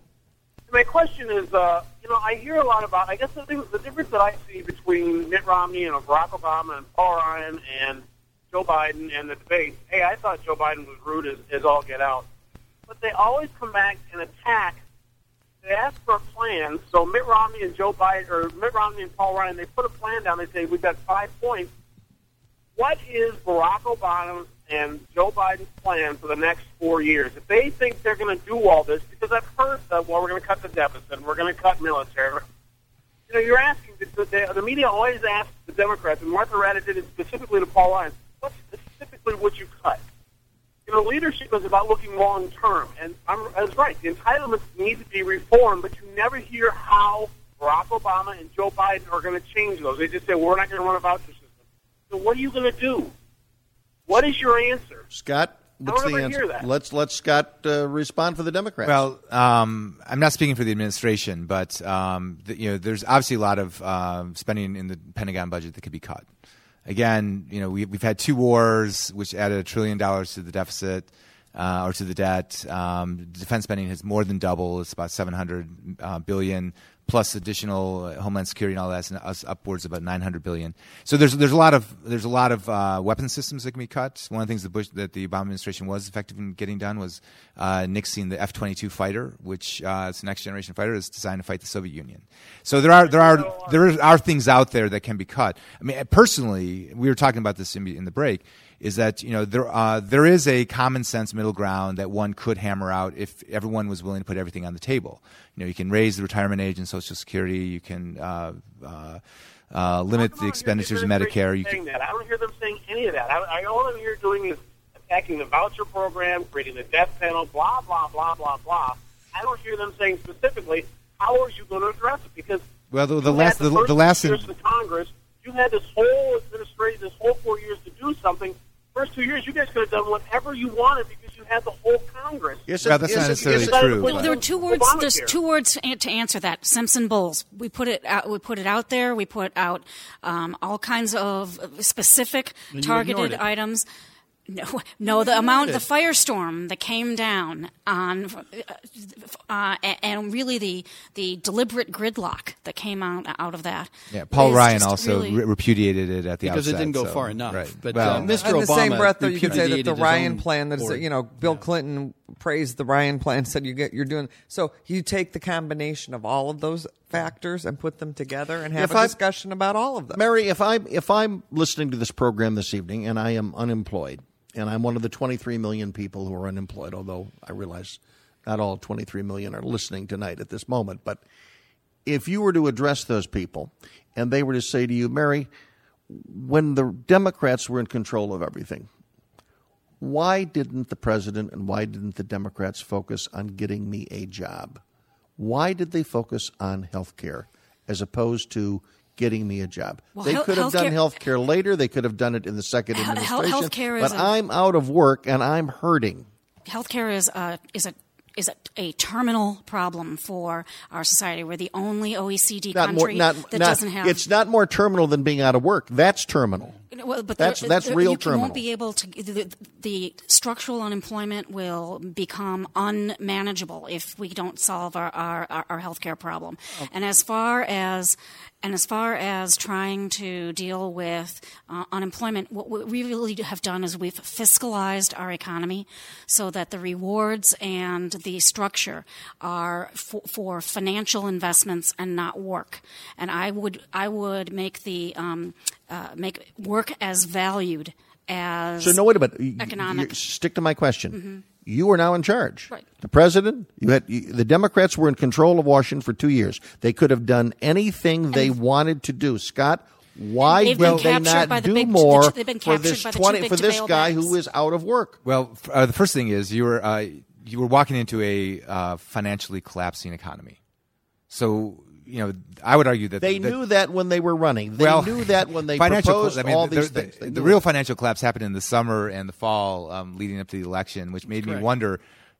My question is, I hear a lot about, I guess the difference that I see between Mitt Romney and Barack Obama and Paul Ryan and Joe Biden and the debate, hey, I thought Joe Biden was rude as all get out. But they always come back and attack. They ask for a plan. So Mitt Romney and Joe Biden, or Mitt Romney and Paul Ryan, they put a plan down. They say, we've got 5 points. What is Barack Obama's and Joe Biden's plan for the next 4 years? If they think they're going to do all this, because I've heard that, well, we're going to cut the deficit, and we're going to cut military. You're asking, the media always asks the Democrats, and Martha Raddatz did it specifically to Paul Ryan, what specifically would you cut? Leadership is about looking long term, and I was right. The entitlements need to be reformed, but you never hear how Barack Obama and Joe Biden are going to change those. They just say, well, we're not going to run a voucher system. So what are you going to do? What is your answer? Scott, what's the answer? Let's Scott respond for the Democrats. Well, I'm not speaking for the administration, but there's obviously a lot of spending in the Pentagon budget that could be cut. Again, we've had 2 wars, which added $1 trillion to the deficit or to the debt. Defense spending has more than doubled. It's about $700 billion. Plus additional Homeland Security and all that, and upwards of about $900 billion. So there's a lot of weapon systems that can be cut. One of the things that the Obama administration was effective in getting done was nixing the F-22 fighter, which it's a next generation fighter is designed to fight the Soviet Union. So there are things out there that can be cut. I mean, personally, we were talking about this in the break. Is that there is a common sense middle ground that one could hammer out if everyone was willing to put everything on the table. You can raise the retirement age in Social Security. You can limit the expenditures of Medicare. I don't hear them saying any of that. All I'm here doing is attacking the voucher program, creating the death penalty, blah blah blah blah blah. I don't hear them saying specifically how are you going to address it, because the last years of the Congress, you had this whole administration, this whole 4 years to do something. First 2 years, you guys could have done whatever you wanted because you had the whole Congress. That's not necessarily true. Well, there were 2 words. There's 2 words to answer that. Simpson Bowles. We put it out. We put it out there. We put out all kinds of specific targeted items. No, the firestorm that came down on, and really the deliberate gridlock that came out of that. Yeah, Paul Ryan also repudiated it at the because outset. Because it didn't go far enough. Right. But in Mr. Obama, the same breath, though, you could say that the Ryan plan, Bill Clinton praised the Ryan plan, said you're doing. So you take the combination of all of those factors and put them together and have a discussion about all of them. Mary, if I'm listening to this program this evening and I am unemployed, and I'm one of the 23 million people who are unemployed, although I realize not all 23 million are listening tonight at this moment. But if you were to address those people and they were to say to you, Mary, when the Democrats were in control of everything, why didn't the president and why didn't the Democrats focus on getting me a job? Why did they focus on health care as opposed to getting me a job? Well, they could have done health care later. They could have done it in the second administration. But I'm out of work and I'm hurting. Health care is a terminal problem for our society. We're the only OECD country that doesn't have. It's not more terminal than being out of work. That's terminal. Well, but that's real terminal. You won't be able to. The structural unemployment will become unmanageable if we don't solve our health care problem. Okay. And as far as trying to deal with unemployment, what we really have done is we've fiscalized our economy so that the rewards and the structure are for financial investments and not work. And I would make the make work as valued as so no, wait a minute. Economic. Stick to my question. You are now in charge. Right. The president, the Democrats were in control of Washington for 2 years. They could have done anything they wanted to do. Scott, why did they not do more for this guy who is out of work? Well, the first thing is you were walking into a financially collapsing economy. So, I would argue that they knew that when they were running. They knew that when they proposed all these things. The real financial collapse happened in the summer and the fall leading up to the election, which made me wonder,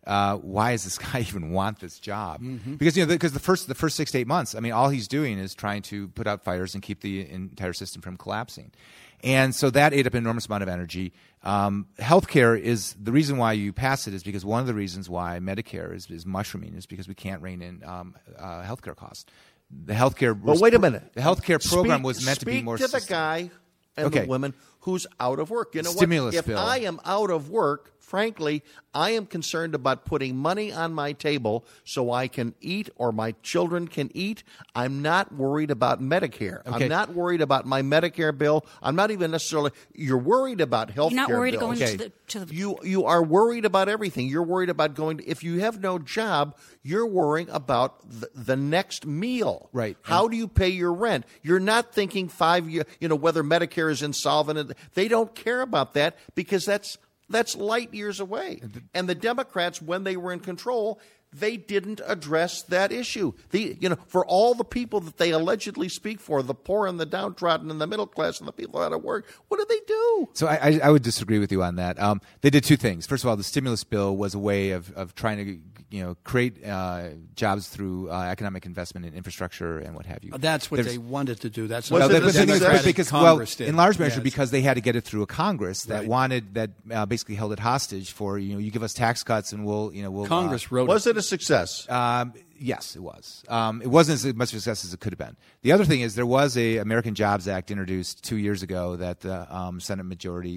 why does this guy even want this job? Mm-hmm. Because the first 6 to 8 months, all he's doing is trying to put out fires and keep the entire system from collapsing. And so that ate up an enormous amount of energy. Healthcare is the reason why you pass it is because one of the reasons why Medicare is mushrooming is because we can't rein in healthcare costs. The healthcare. But wait a minute. The healthcare program was meant to be more. Speak to the guy and the woman who's out of work. You know Stimulus what? If bill. I am out of work, frankly, I am concerned about putting money on my table so I can eat or my children can eat. I'm not worried about Medicare. Okay. I'm not worried about my Medicare bill. I'm not even necessarily. You're worried about health care. You're not worried bills. going to the. You are worried about everything. You're worried about going. If you have no job, you're worrying about the next meal. Right. How do you pay your rent? You're not thinking 5 years. Whether Medicare is insolvent. They don't care about that because that's light years away. And the Democrats, when they were in control, they didn't address that issue. For all the people that they allegedly speak for, the poor and the downtrodden and the middle class and the people out of work, what did they do? So I would disagree with you on that. They did two things. First of all, the stimulus bill was a way of trying to create jobs through economic investment in infrastructure and what have you. That's what they wanted to do. That's what the Democratic Congress did. In large measure, because they had to get it through a Congress that basically held it hostage for you give us tax cuts and we'll Congress wrote. Was it a success? Yes, it was. It wasn't as much success as it could have been. The other thing is there was a American Jobs Act introduced 2 years ago that the Senate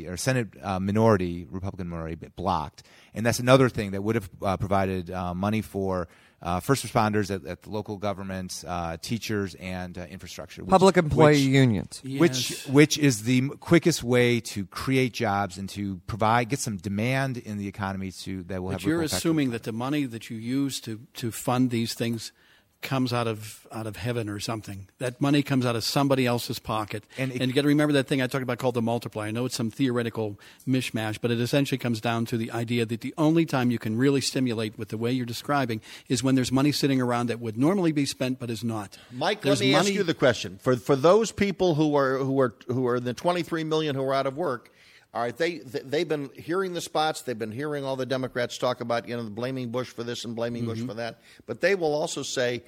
minority, Republican minority, blocked, and that's another thing that would have provided money for first responders at the local governments, teachers, and infrastructure. Public employee unions. Yes. Which is the quickest way to create jobs and to get some demand in the economy that will have. But you're assuming that the money that you use to fund these things comes out of heaven or something. That money comes out of somebody else's pocket. And you got to remember that thing I talked about called the multiplier. I know it's some theoretical mishmash, but it essentially comes down to the idea that the only time you can really stimulate with the way you're describing is when there's money sitting around that would normally be spent but is not. Mike, let me ask you the question. For those people who are the 23 million who are out of work, all right, they've been hearing the spots. They've been hearing all the Democrats talk about, blaming Bush for this and blaming Bush for that. But they will also say,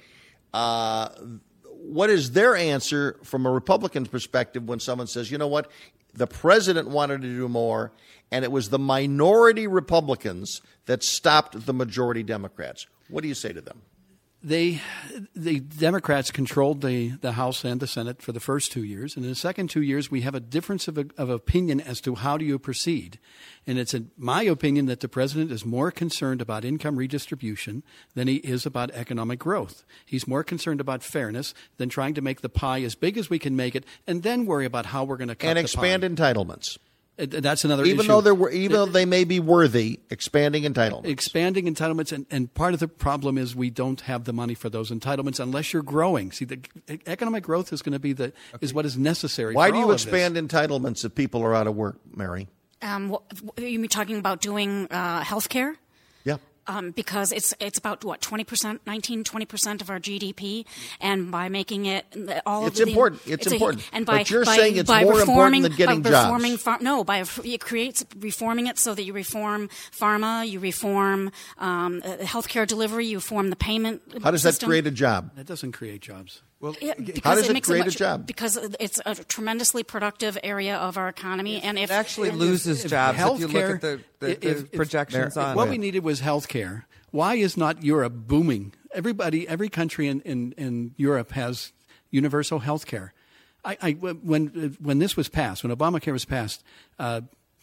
what is their answer from a Republican perspective when someone says, you know what, the president wanted to do more, and it was the minority Republicans that stopped the majority Democrats. What do you say to them? The Democrats controlled the House and the Senate for the first 2 years. And in the second 2 years, we have a difference of opinion as to how do you proceed. And it's my opinion that the president is more concerned about income redistribution than he is about economic growth. He's more concerned about fairness than trying to make the pie as big as we can make it and then worry about how we're going to cut the pie. And expand entitlements. That's another issue. Even though they may be worthy, expanding entitlements. Expanding entitlements, and part of the problem is we don't have the money for those entitlements unless you're growing. See, the economic growth is going to be is what is necessary. Why do you expand entitlements if people are out of work, Mary? Are you talking about doing health care? Yeah. Because it's about 20% of our GDP, and by making it all it's of the important. It's important. And by, but you're by, saying it's by more reforming, important than getting jobs. It creates reforming it so that you reform pharma, you reform healthcare delivery, you reform the payment. How does system. that create a job? That doesn't create jobs. Well, how does it create a job? Because it's a tremendously productive area of our economy, and if it actually loses jobs, if you look at the projections on what it. we needed was health care. Why is not Europe booming? Every country in Europe has universal health care. When this was passed, when Obamacare was passed,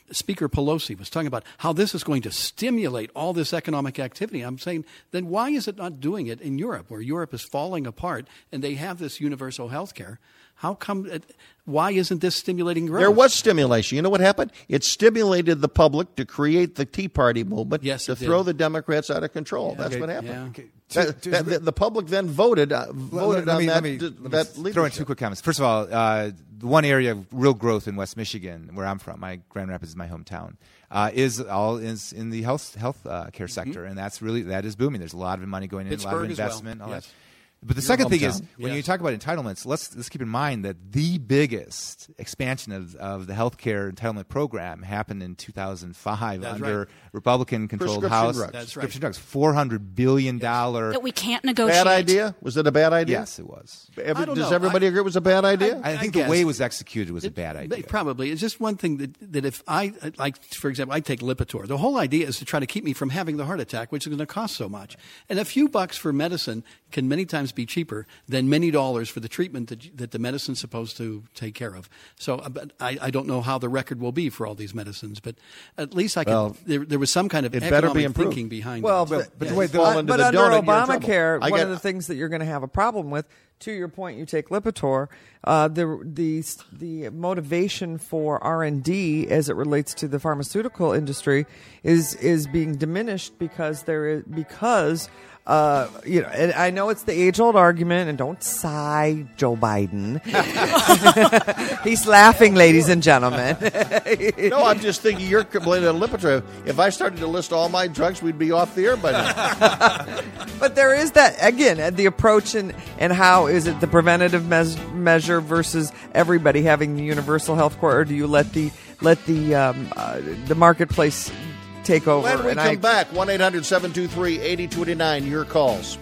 Speaker Pelosi was talking about how this is going to stimulate all this economic activity. I'm saying, then why is it not doing it in Europe, where Europe is falling apart and they have this universal health care? How come? Why isn't this stimulating growth? There was stimulation. You know what happened? It stimulated the public to create the Tea Party movement to throw the Democrats out of control. That's what happened. Yeah. The public then voted on that leadership. Throw in two quick comments. First of all, the one area of real growth in West Michigan, where I'm from, my Grand Rapids is my hometown, is in the health care sector, and that is booming. There's a lot of money going in, Pittsburgh a lot of investment, all that. But the Your second thing hometown. is, when you talk about entitlements, let's keep in mind that the biggest expansion of the healthcare entitlement program happened in 2005 under Republican-controlled House. Drugs. That's right. Prescription drugs, $400 billion. That we can't negotiate. Bad idea? Was it a bad idea? Yes, it was. Does everybody agree it was a bad idea? I think the way it was executed was a bad idea. Probably. It's just one thing that if I, like, for example, I take Lipitor. The whole idea is to try to keep me from having the heart attack, which is going to cost so much. And a few bucks for medicine can many times be cheaper than many dollars for the treatment that the medicine's supposed to take care of. So I don't know how the record will be for all these medicines, but at least there was some kind of economic thinking behind it. But the way fall into but the under donut, you're in trouble. Obamacare, I one get- of the things that you're going to have a problem with, to your point, you take Lipitor, the motivation for R&D as it relates to the pharmaceutical industry is being diminished because and I know it's the age-old argument, and don't sigh, Joe Biden. He's laughing, ladies and gentlemen. No, I'm just thinking you're complaining on Lipitor. If I started to list all my drugs, we'd be off the air by now. But there is that, again, the approach and how is it the preventative measure versus everybody having the universal health care, or do you let the marketplace take over? When we come back, 1-800-723-8029, your calls.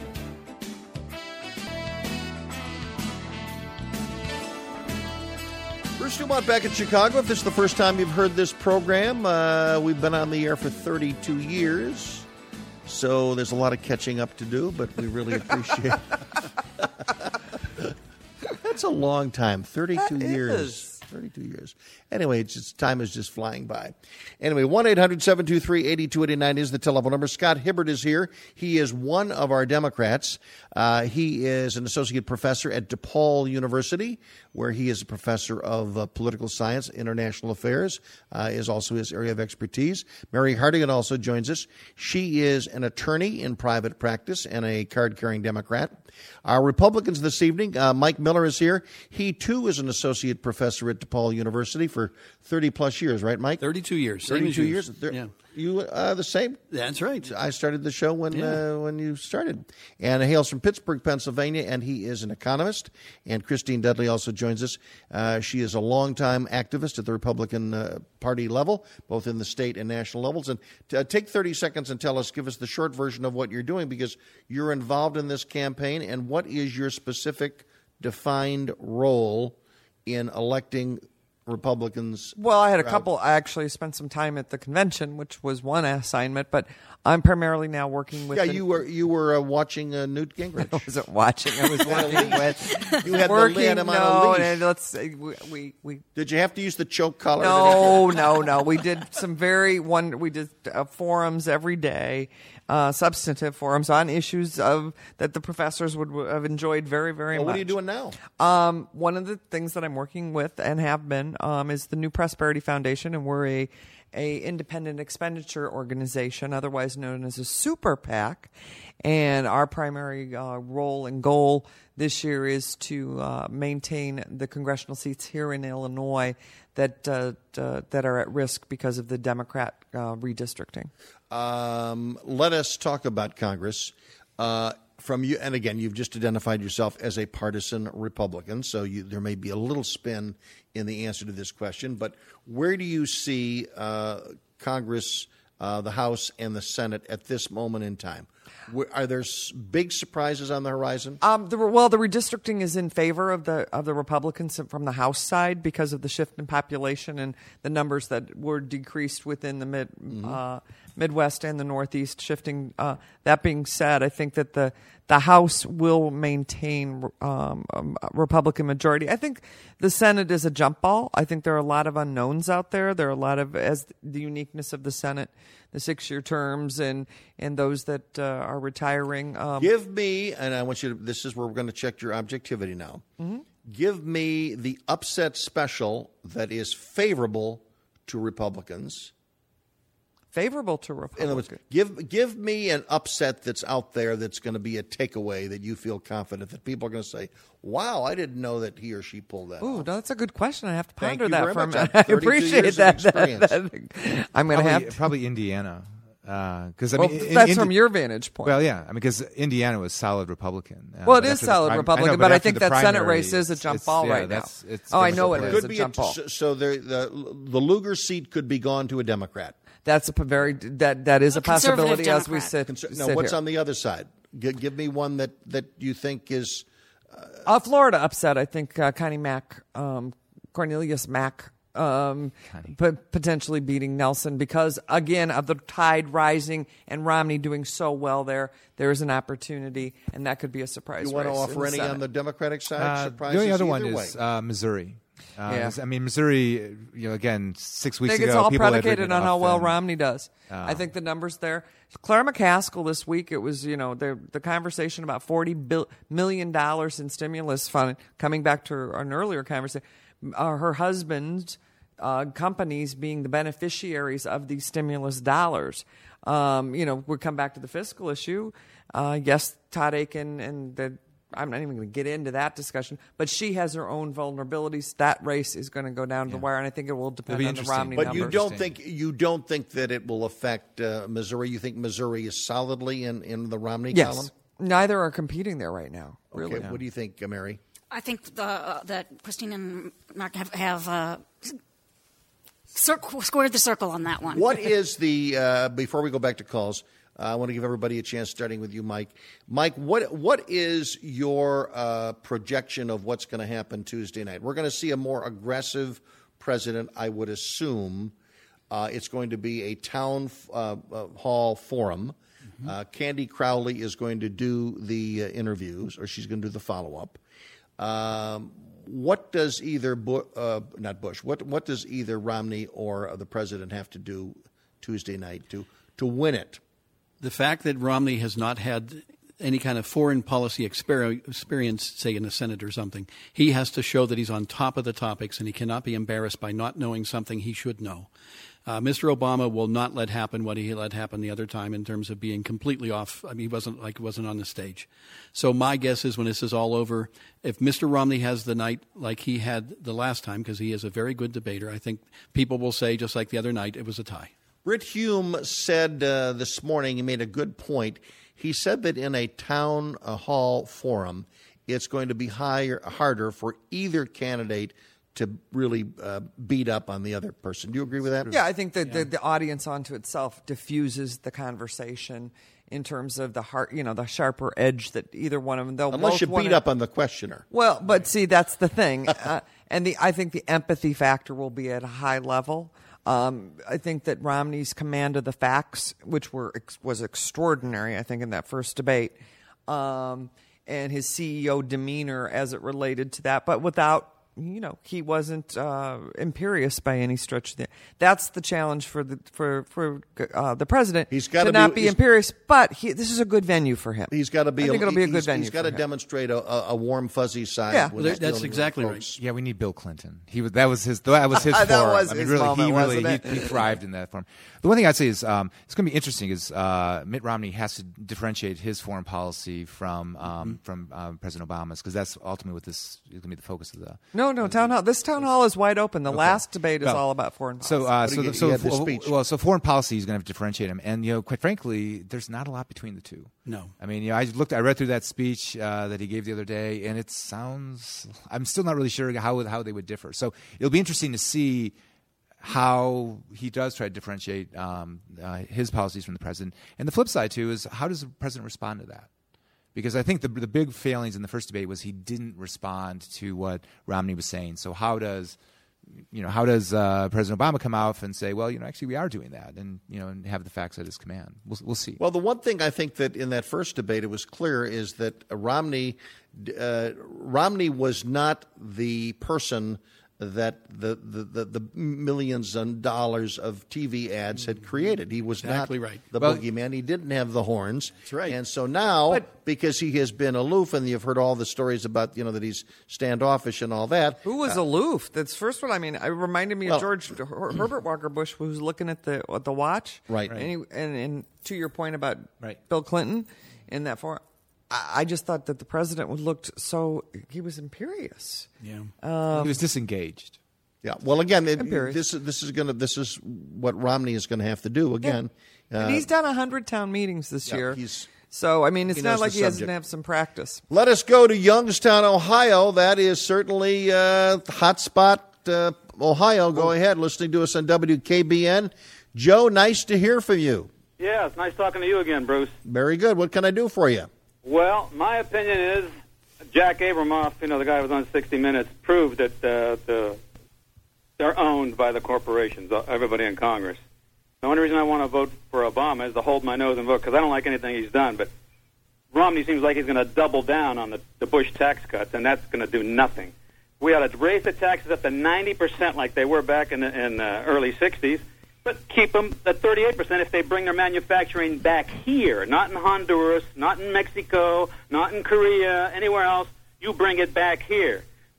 Bruce Dumont back in Chicago. If this is the first time you've heard this program, we've been on the air for 32 years. So there's a lot of catching up to do, but we really appreciate it. That's a long time, 32 years. 32 years. Anyway, time is just flying by. Anyway, 1-800-723-8289 is the telephone number. Scott Hibbert is here. He is one of our Democrats. He is an associate professor at DePaul University, where he is a professor of political science, international affairs, is also his area of expertise. Mary Hardigan also joins us. She is an attorney in private practice and a card-carrying Democrat. Our Republicans this evening, Mike Miller is here. He, too, is an associate professor at DePaul University for 30-plus years, right, Mike? 32 years. 32 years. Yeah. You the same? That's right. I started the show when you started. And he hails from Pittsburgh, Pennsylvania, and he is an economist. And Christine Dudley also joins us. She is a longtime activist at the Republican Party level, both in the state and national levels. And take 30 seconds and give us the short version of what you're doing, because you're involved in this campaign. And what is your specific defined role in electing Republicans? Well, I had a couple. I actually spent some time at the convention, which was one assignment, but I'm primarily now working with. Yeah, you were watching Newt Gingrich. I wasn't watching. I was working with. You had working. to him on a No, leash. and let's say we. Did you have to use the choke collar? No. We did some we did forums every day, substantive forums on issues that the professors would have enjoyed very, very much. What are you doing now? One of the things that I'm working with and have been is the New Prosperity Foundation, and we're a independent expenditure organization, otherwise known as a super PAC. And our primary role and goal this year is to maintain the congressional seats here in Illinois that are at risk because of the Democrat redistricting. Let us talk about Congress. From you, and again, you've just identified yourself as a partisan Republican, so there may be a little spin in the answer to this question, but where do you see Congress, the House, and the Senate at this moment in time? Are there big surprises on the horizon? The redistricting is in favor of the Republicans from the House side because of the shift in population and the numbers that were decreased within the Midwest and the Northeast shifting. That being said, I think that the House will maintain a Republican majority. I think the Senate is a jump ball. I think there are a lot of unknowns out there. There are a lot of, as the uniqueness of the Senate, the 6-year terms and those that are retiring. Give me, and I want you to, this is where we're going to check your objectivity now. Mm-hmm. Give me the upset special that is favorable to Republicans. Favorable to Republicans. In other words, give me an upset that's out there that's going to be a takeaway that you feel confident that people are going to say, wow, I didn't know that he or she pulled that off. That's a good question. I have to Thank ponder you that very for a much. minute. I appreciate that. I'm going to have to. Probably Indiana. Because that's from your vantage point. Well, yeah, because Indiana was solid Republican. Well, it is solid Republican, but I think that Senate race is a jump ball right now. I know it is a jump ball. So the Lugar seat could be gone to a Democrat. That's that is a possibility as we sit. Now, what's on the other side? Give me one that you think is Florida upset. I think Connie Mack, Cornelius Mack. Potentially beating Nelson because, again, of the tide rising and Romney doing so well there is an opportunity, and that could be a surprise. You want to race offer any on the Democratic side? Surprises the only other one way. is Missouri. Yeah. I mean, Missouri, again, 6 weeks ago, I think it's all people predicated on how well Romney does. I think the numbers there. Claire McCaskill this week, it was, the conversation about $40 million in stimulus fund, coming back to an earlier conversation. Her husband's companies being the beneficiaries of these stimulus dollars. We come back to the fiscal issue. Yes, Todd Akin and I'm not even going to get into that discussion, but she has her own vulnerabilities. That race is going to go down to the wire, and I think it will depend on the Romney numbers. But you don't think that it will affect Missouri? You think Missouri is solidly in the Romney column? Neither are competing there right now. Really. Okay. What do you think, Mary? I think that Christine and Mark have squared the circle on that one. What is the before we go back to calls? I want to give everybody a chance, starting with you, Mike. Mike, what is your projection of what's going to happen Tuesday night? We're going to see a more aggressive president, I would assume. It's going to be a town hall forum. Mm-hmm. Candy Crowley is going to do the interviews, or she's going to do the follow-up. What does either What does either Romney or the president have to do Tuesday night to win it? The fact that Romney has not had any kind of foreign policy experience, say in the Senate or something, he has to show that he's on top of the topics, and he cannot be embarrassed by not knowing something he should know. Mr. Obama will not let happen what he let happen the other time in terms of being completely off. I mean, he wasn't on the stage. So my guess is when this is all over, if Mr. Romney has the night like he had the last time, because he is a very good debater, I think people will say, just like the other night, it was a tie. Britt Hume said this morning, he made a good point. He said that in a town hall forum, it's going to be harder for either candidate to really beat up on the other person. Do you agree with that? Yeah, I think that the audience onto itself diffuses the conversation in terms of the sharper edge that either one of them. Unless you beat up on the questioner. Well, but see, that's the thing. I think the empathy factor will be at a high level. I think that Romney's command of the facts, which was extraordinary, I think, in that first debate, and his CEO demeanor as it related to that, but without, he wasn't imperious by any stretch. That's the challenge for the president. He's got to not be imperious, but this is a good venue for him. He's got to be. I think it'll be a good venue. He's got to demonstrate a warm, fuzzy side. Yeah, that's exactly right. Yeah, we need Bill Clinton. That was his forum. He thrived in that forum. The one thing I'd say is it's going to be interesting is Mitt Romney has to differentiate his foreign policy from President Obama's, because that's ultimately what this is going to be the focus of the. No, town hall. This town hall is wide open. The last debate is all about foreign policy. So foreign policy is going to have to differentiate him, and quite frankly, there's not a lot between the two. No, I mean, I read through that speech that he gave the other day, and it sounds. I'm still not really sure how they would differ. So it'll be interesting to see how he does try to differentiate his policies from the president. And the flip side, too, is how does the president respond to that? Because I think the big failings in the first debate was he didn't respond to what Romney was saying. So how does President Obama come out and say, well, actually we are doing that, and and have the facts at his command? We'll see. Well, the one thing I think that in that first debate it was clear is that Romney was not the person that the millions of dollars of TV ads had created. He was exactly not right. the boogeyman. He didn't have the horns. That's right. And so now, because he has been aloof, and you've heard all the stories about that he's standoffish and all that. Who was aloof? That's first one. I mean, it reminded me of George Herbert Walker Bush, who was looking at the watch. Right. And to your point about Right. Bill Clinton in that forum, I just thought that the president looked he was imperious. Yeah. He was disengaged. Yeah. Well, again, this is what Romney is going to have to do again. Yeah. And he's done 100 town meetings this year. So I mean, it's not like he subject. doesn't have some practice. Let us go to Youngstown, Ohio. That is certainly hot spot, Ohio. Go ahead, listening to us on WKBN. Joe, nice to hear from you. Yeah, it's nice talking to you again, Bruce. Very good. What can I do for you? Well, my opinion is Jack Abramoff, the guy who was on 60 Minutes, proved that they're owned by the corporations, everybody in Congress. The only reason I want to vote for Obama is to hold my nose and vote, because I don't like anything he's done. But Romney seems like he's going to double down on the Bush tax cuts, and that's going to do nothing. We ought to raise the taxes up to 90% like they were back in the early 60s, but keep them at 38% if they bring their manufacturing back here, not in Honduras, not in Mexico, not in Korea, anywhere else. You bring it back here.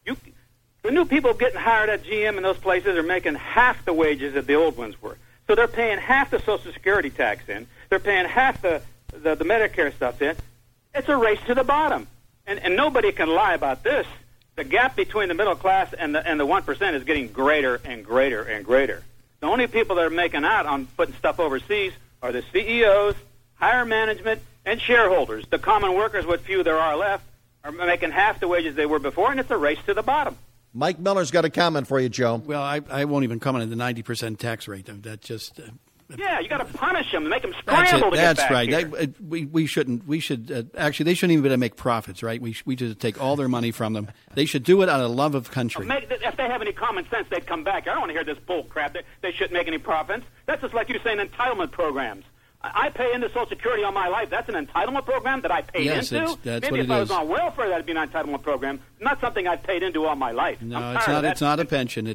The new people getting hired at GM and those places are making half the wages that the old ones were. So they're paying half the Social Security tax in. They're paying half the Medicare stuff in. It's a race to the bottom. And nobody can lie about this. The gap between the middle class and the 1% is getting greater and greater and greater. The only people that are making out on putting stuff overseas are the CEOs, higher management, and shareholders. The common workers, what few there are left, are making half the wages they were before, and it's a race to the bottom. Mike Miller's got a comment for you, Joe. Well, I won't even comment on the 90% tax rate. That just... Yeah, you got to punish them and make them scramble to get back right. here. We shouldn't. We should actually. They shouldn't even be able to make profits, right? We should take all their money from them. They should do it out of love of country. If they have any common sense, they'd come back. I don't want to hear this bull crap. They shouldn't make any profits. That's just like you saying entitlement programs. I pay into Social Security all my life. That's an entitlement program that I paid into. That's Maybe what if it I is. was on welfare, that'd be an entitlement program. Not something I've paid into all my life. No, it's not. It's not a pension.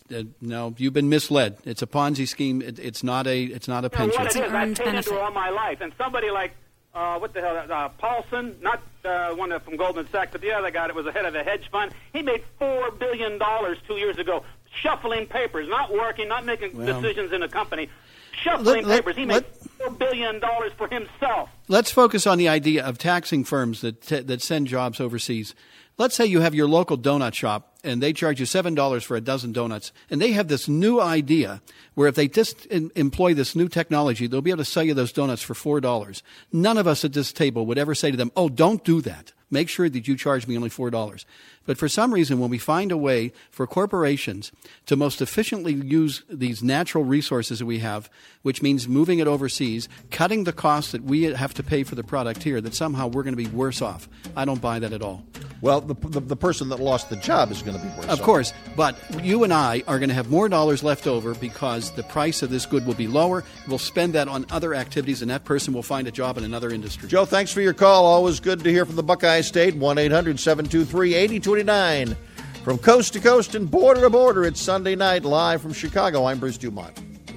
No. You've been misled. It's a Ponzi scheme. It's not a pension. What it is, I earned paid benefit. into all my life, and somebody like what the hell, Paulson, not one from Goldman Sachs, but the other guy that was the head of the hedge fund. He made $4 billion 2 years ago, shuffling papers, not working, not making decisions in a company. Shuffling papers. He made $4 billion for himself. Let's focus on the idea of taxing firms that send jobs overseas. Let's say you have your local donut shop, and they charge you $7 for a dozen donuts, and they have this new idea where if they just employ this new technology, they'll be able to sell you those donuts for $4. None of us at this table would ever say to them, oh, don't do that. Make sure that you charge me only $4. But for some reason, when we find a way for corporations to most efficiently use these natural resources that we have, which means moving it overseas, cutting the costs that we have to pay for the product here, that somehow we're going to be worse off. I don't buy that at all. Well, the person that lost the job is going to be worse off. Of course, but you and I are going to have more dollars left over because the price of this good will be lower. We'll spend that on other activities, and that person will find a job in another industry. Joe, thanks for your call. Always good to hear from the Buckeye State. 1-800-723-8029. From coast to coast and border to border, it's Sunday night live from Chicago. I'm Bruce Dumont.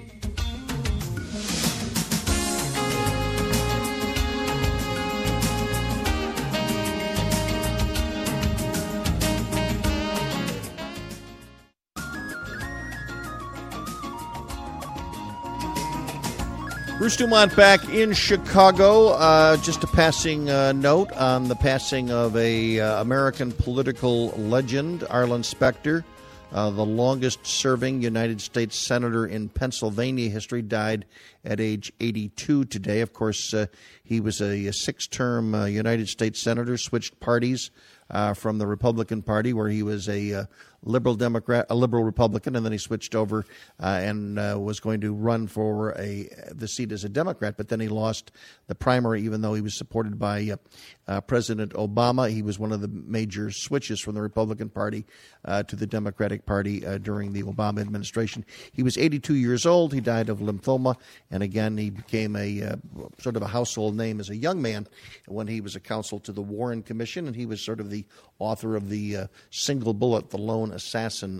Bruce Dumont back in Chicago. Just a passing note on the passing of a American political legend, Arlen Specter, the longest-serving United States senator in Pennsylvania history, died at age 82 today. Of course, he was a six-term United States senator, switched parties from the Republican Party, where he was a liberal Democrat, a liberal Republican, and then he switched over and was going to run for the seat as a Democrat. But then he lost the primary, even though he was supported by President Obama. He was one of the major switches from the Republican Party to the Democratic Party during the Obama administration. He was 82 years old. He died of lymphoma, and again, he became a sort of a household name as a young man when he was a counsel to the Warren Commission, and he was sort of the author of the single bullet, the lone assassin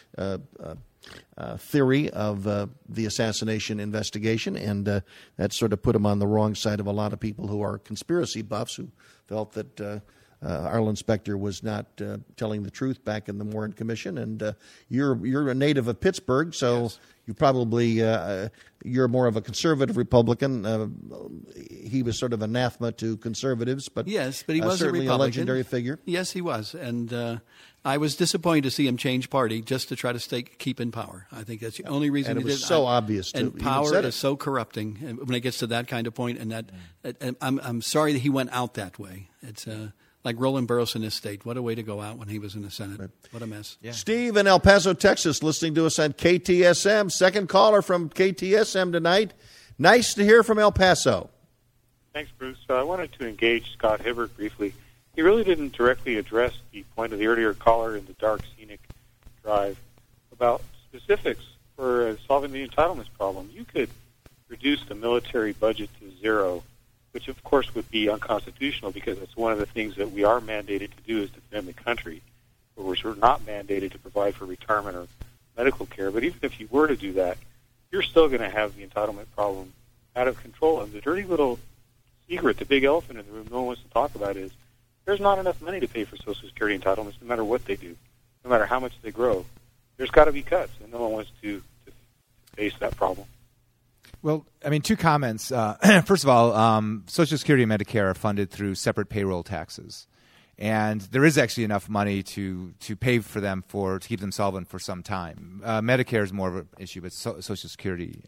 theory of the assassination investigation, and that sort of put him on the wrong side of a lot of people who are conspiracy buffs who felt that Arlen Specter was not telling the truth back in the Warren Commission. And you're a native of Pittsburgh, so yes. You probably you're more of a conservative Republican. He was sort of anathema to conservatives, but yes, but he was certainly a legendary figure. Yes, he was, and I was disappointed to see him change party just to try to keep in power. I think that's the only reason. And he it was did. so obvious. And power is so corrupting when it gets to that kind of point. And that I'm sorry that he went out that way. It's like Roland Barros in his state. What a way to go out when he was in the Senate. Right. What a mess. Yeah. Steve in El Paso, Texas, listening to us on KTSM. Second caller from KTSM tonight. Nice to hear from El Paso. Thanks, Bruce. I wanted to engage Scott Hibbert briefly. He really didn't directly address the point of the earlier caller in the dark scenic drive about specifics for solving the entitlements problem. You could reduce the military budget to zero, which of course would be unconstitutional because it's one of the things that we are mandated to do is defend the country, but we're not mandated to provide for retirement or medical care. But even if you were to do that, you're still going to have the entitlement problem out of control. And the dirty little secret, the big elephant in the room no one wants to talk about is there's not enough money to pay for Social Security entitlements no matter what they do, no matter how much they grow. There's got to be cuts, and no one wants to face that problem. Well, I mean, two comments. First of all, Social Security and Medicare are funded through separate payroll taxes. And there is actually enough money to pay for them to keep them solvent for some time. Medicare is more of an issue, but Social Security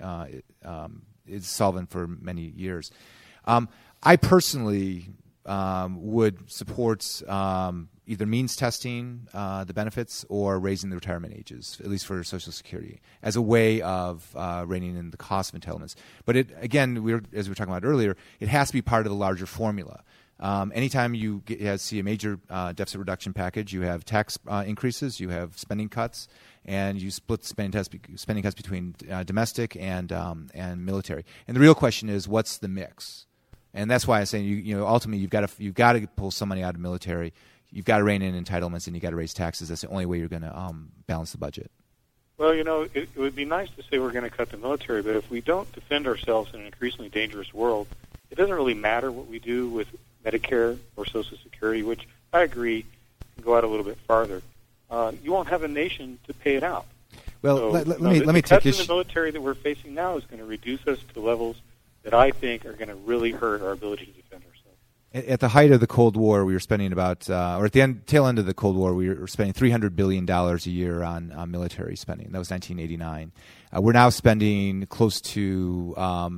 is solvent for many years. I personally would support either means testing the benefits or raising the retirement ages, at least for Social Security, as a way of reining in the cost of entitlements. But as we were talking about earlier, it has to be part of the larger formula. Anytime you see a major deficit reduction package, you have tax increases, you have spending cuts, and you split spending cuts between domestic and military. And the real question is, what's the mix? And that's why I'm saying, ultimately you've got to pull some money out of military. You've got to rein in entitlements, and you've got to raise taxes. That's the only way you're going to balance the budget. Well, it would be nice to say we're going to cut the military, but if we don't defend ourselves in an increasingly dangerous world, it doesn't really matter what we do with Medicare or Social Security, which I agree can go out a little bit farther. You won't have a nation to pay it out. Well, so, let me take the cuts in the military that we're facing now is going to reduce us to levels that I think are going to really hurt our ability to defend ourselves. At the height of the Cold War, we were spending about, or at the tail end of the Cold War, we were spending $300 billion a year on military spending. That was 1989. We're now spending close to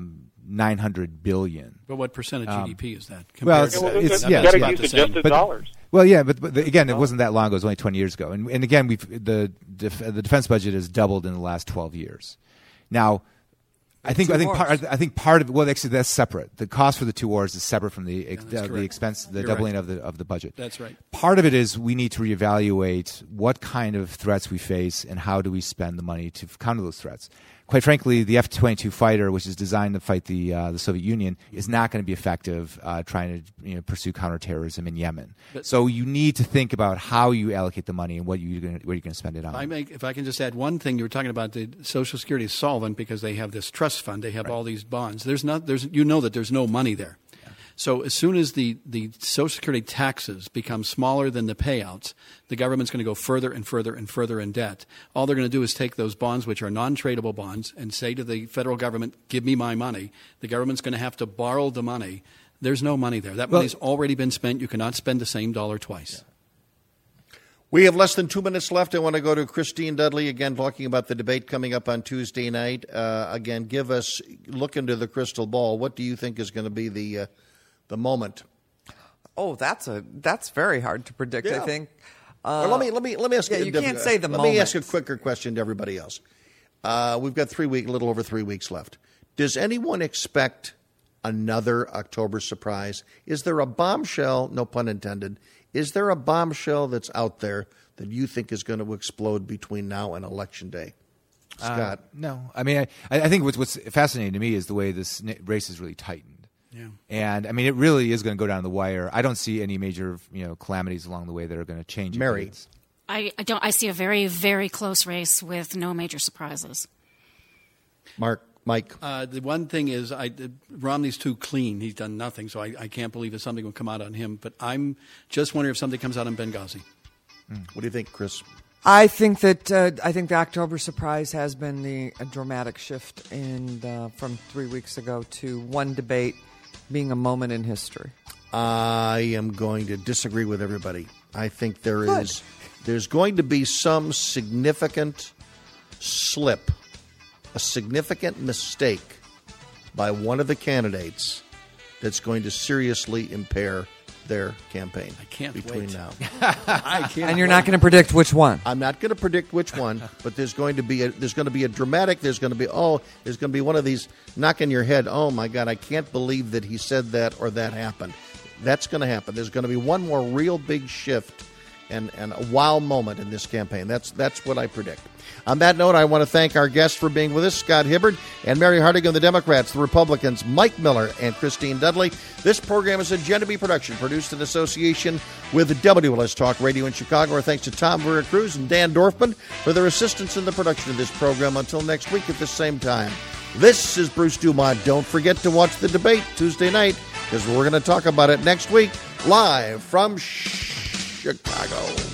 $900 billion. But what percent of GDP is that? Well, it's about the same. Dollars. Well, yeah, but again, it wasn't that long ago. It was only 20 years ago. And again, the defense budget has doubled in the last 12 years. Now, I think part of it. Well, actually, that's separate. The cost for the two wars is separate from the expense, the You're doubling right. of the budget. That's right. Part of it is we need to reevaluate what kind of threats we face and how do we spend the money to counter those threats. Quite frankly, the F-22 fighter, which is designed to fight the Soviet Union, is not going to be effective trying to pursue counterterrorism in Yemen. So you need to think about how you allocate the money and what you're going to spend it on. If I can just add one thing, you were talking about the Social Security is solvent because they have this trust fund, they have all these bonds. There's that there's no money there. So as soon as the Social Security taxes become smaller than the payouts, the government's going to go further and further and further in debt. All they're going to do is take those bonds, which are non-tradable bonds, and say to the federal government, give me my money. The government's going to have to borrow the money. There's no money there. That money's already been spent. You cannot spend the same dollar twice. Yeah. We have less than 2 minutes left. I want to go to Christine Dudley, again, talking about the debate coming up on Tuesday night. Again, look into the crystal ball. What do you think is going to be the moment? Oh, that's very hard to predict. Yeah. I think. Well, let me ask you. You can't say the Let moment. me ask a quicker question to everybody else. We've got a little over 3 weeks left. Does anyone expect another October surprise? Is there a bombshell, no pun intended, is there a bombshell that's out there that you think is going to explode between now and Election Day? Scott? No. I mean, I think what's fascinating to me is the way this race is really tightened. Yeah. And, I mean, it really is going to go down the wire. I don't see any major calamities along the way that are going to change. Mary? I don't. I see a very, very close race with no major surprises. Mike? The one thing is Romney's too clean. He's done nothing, so I can't believe that something will come out on him. But I'm just wondering if something comes out on Benghazi. What do you think, Chris? I think that the October surprise has been a dramatic shift from 3 weeks ago to one debate being a moment in history. I am going to disagree with everybody. I think there's going to be some significant slip, a significant mistake by one of the candidates that's going to seriously impair their campaign. I can't between wait. now. I can't. And you're not going to predict which one. I'm not going to predict which one, but there's going to be a dramatic. There's going to be one of these knocking your head. Oh my God, I can't believe that he said that or that happened. That's going to happen. There's going to be one more real big shift and a wow moment in this campaign. That's what I predict. On that note, I want to thank our guests for being with us, Scott Hibbard and Mary Hartigan, the Democrats, the Republicans, Mike Miller and Christine Dudley. This program is a Agenda B production, produced in association with WLS Talk Radio in Chicago. Our thanks to Tom Vera-Cruz and Dan Dorfman for their assistance in the production of this program. Until next week at the same time, this is Bruce Dumont. Don't forget to watch the debate Tuesday night, because we're going to talk about it next week, live from Chicago.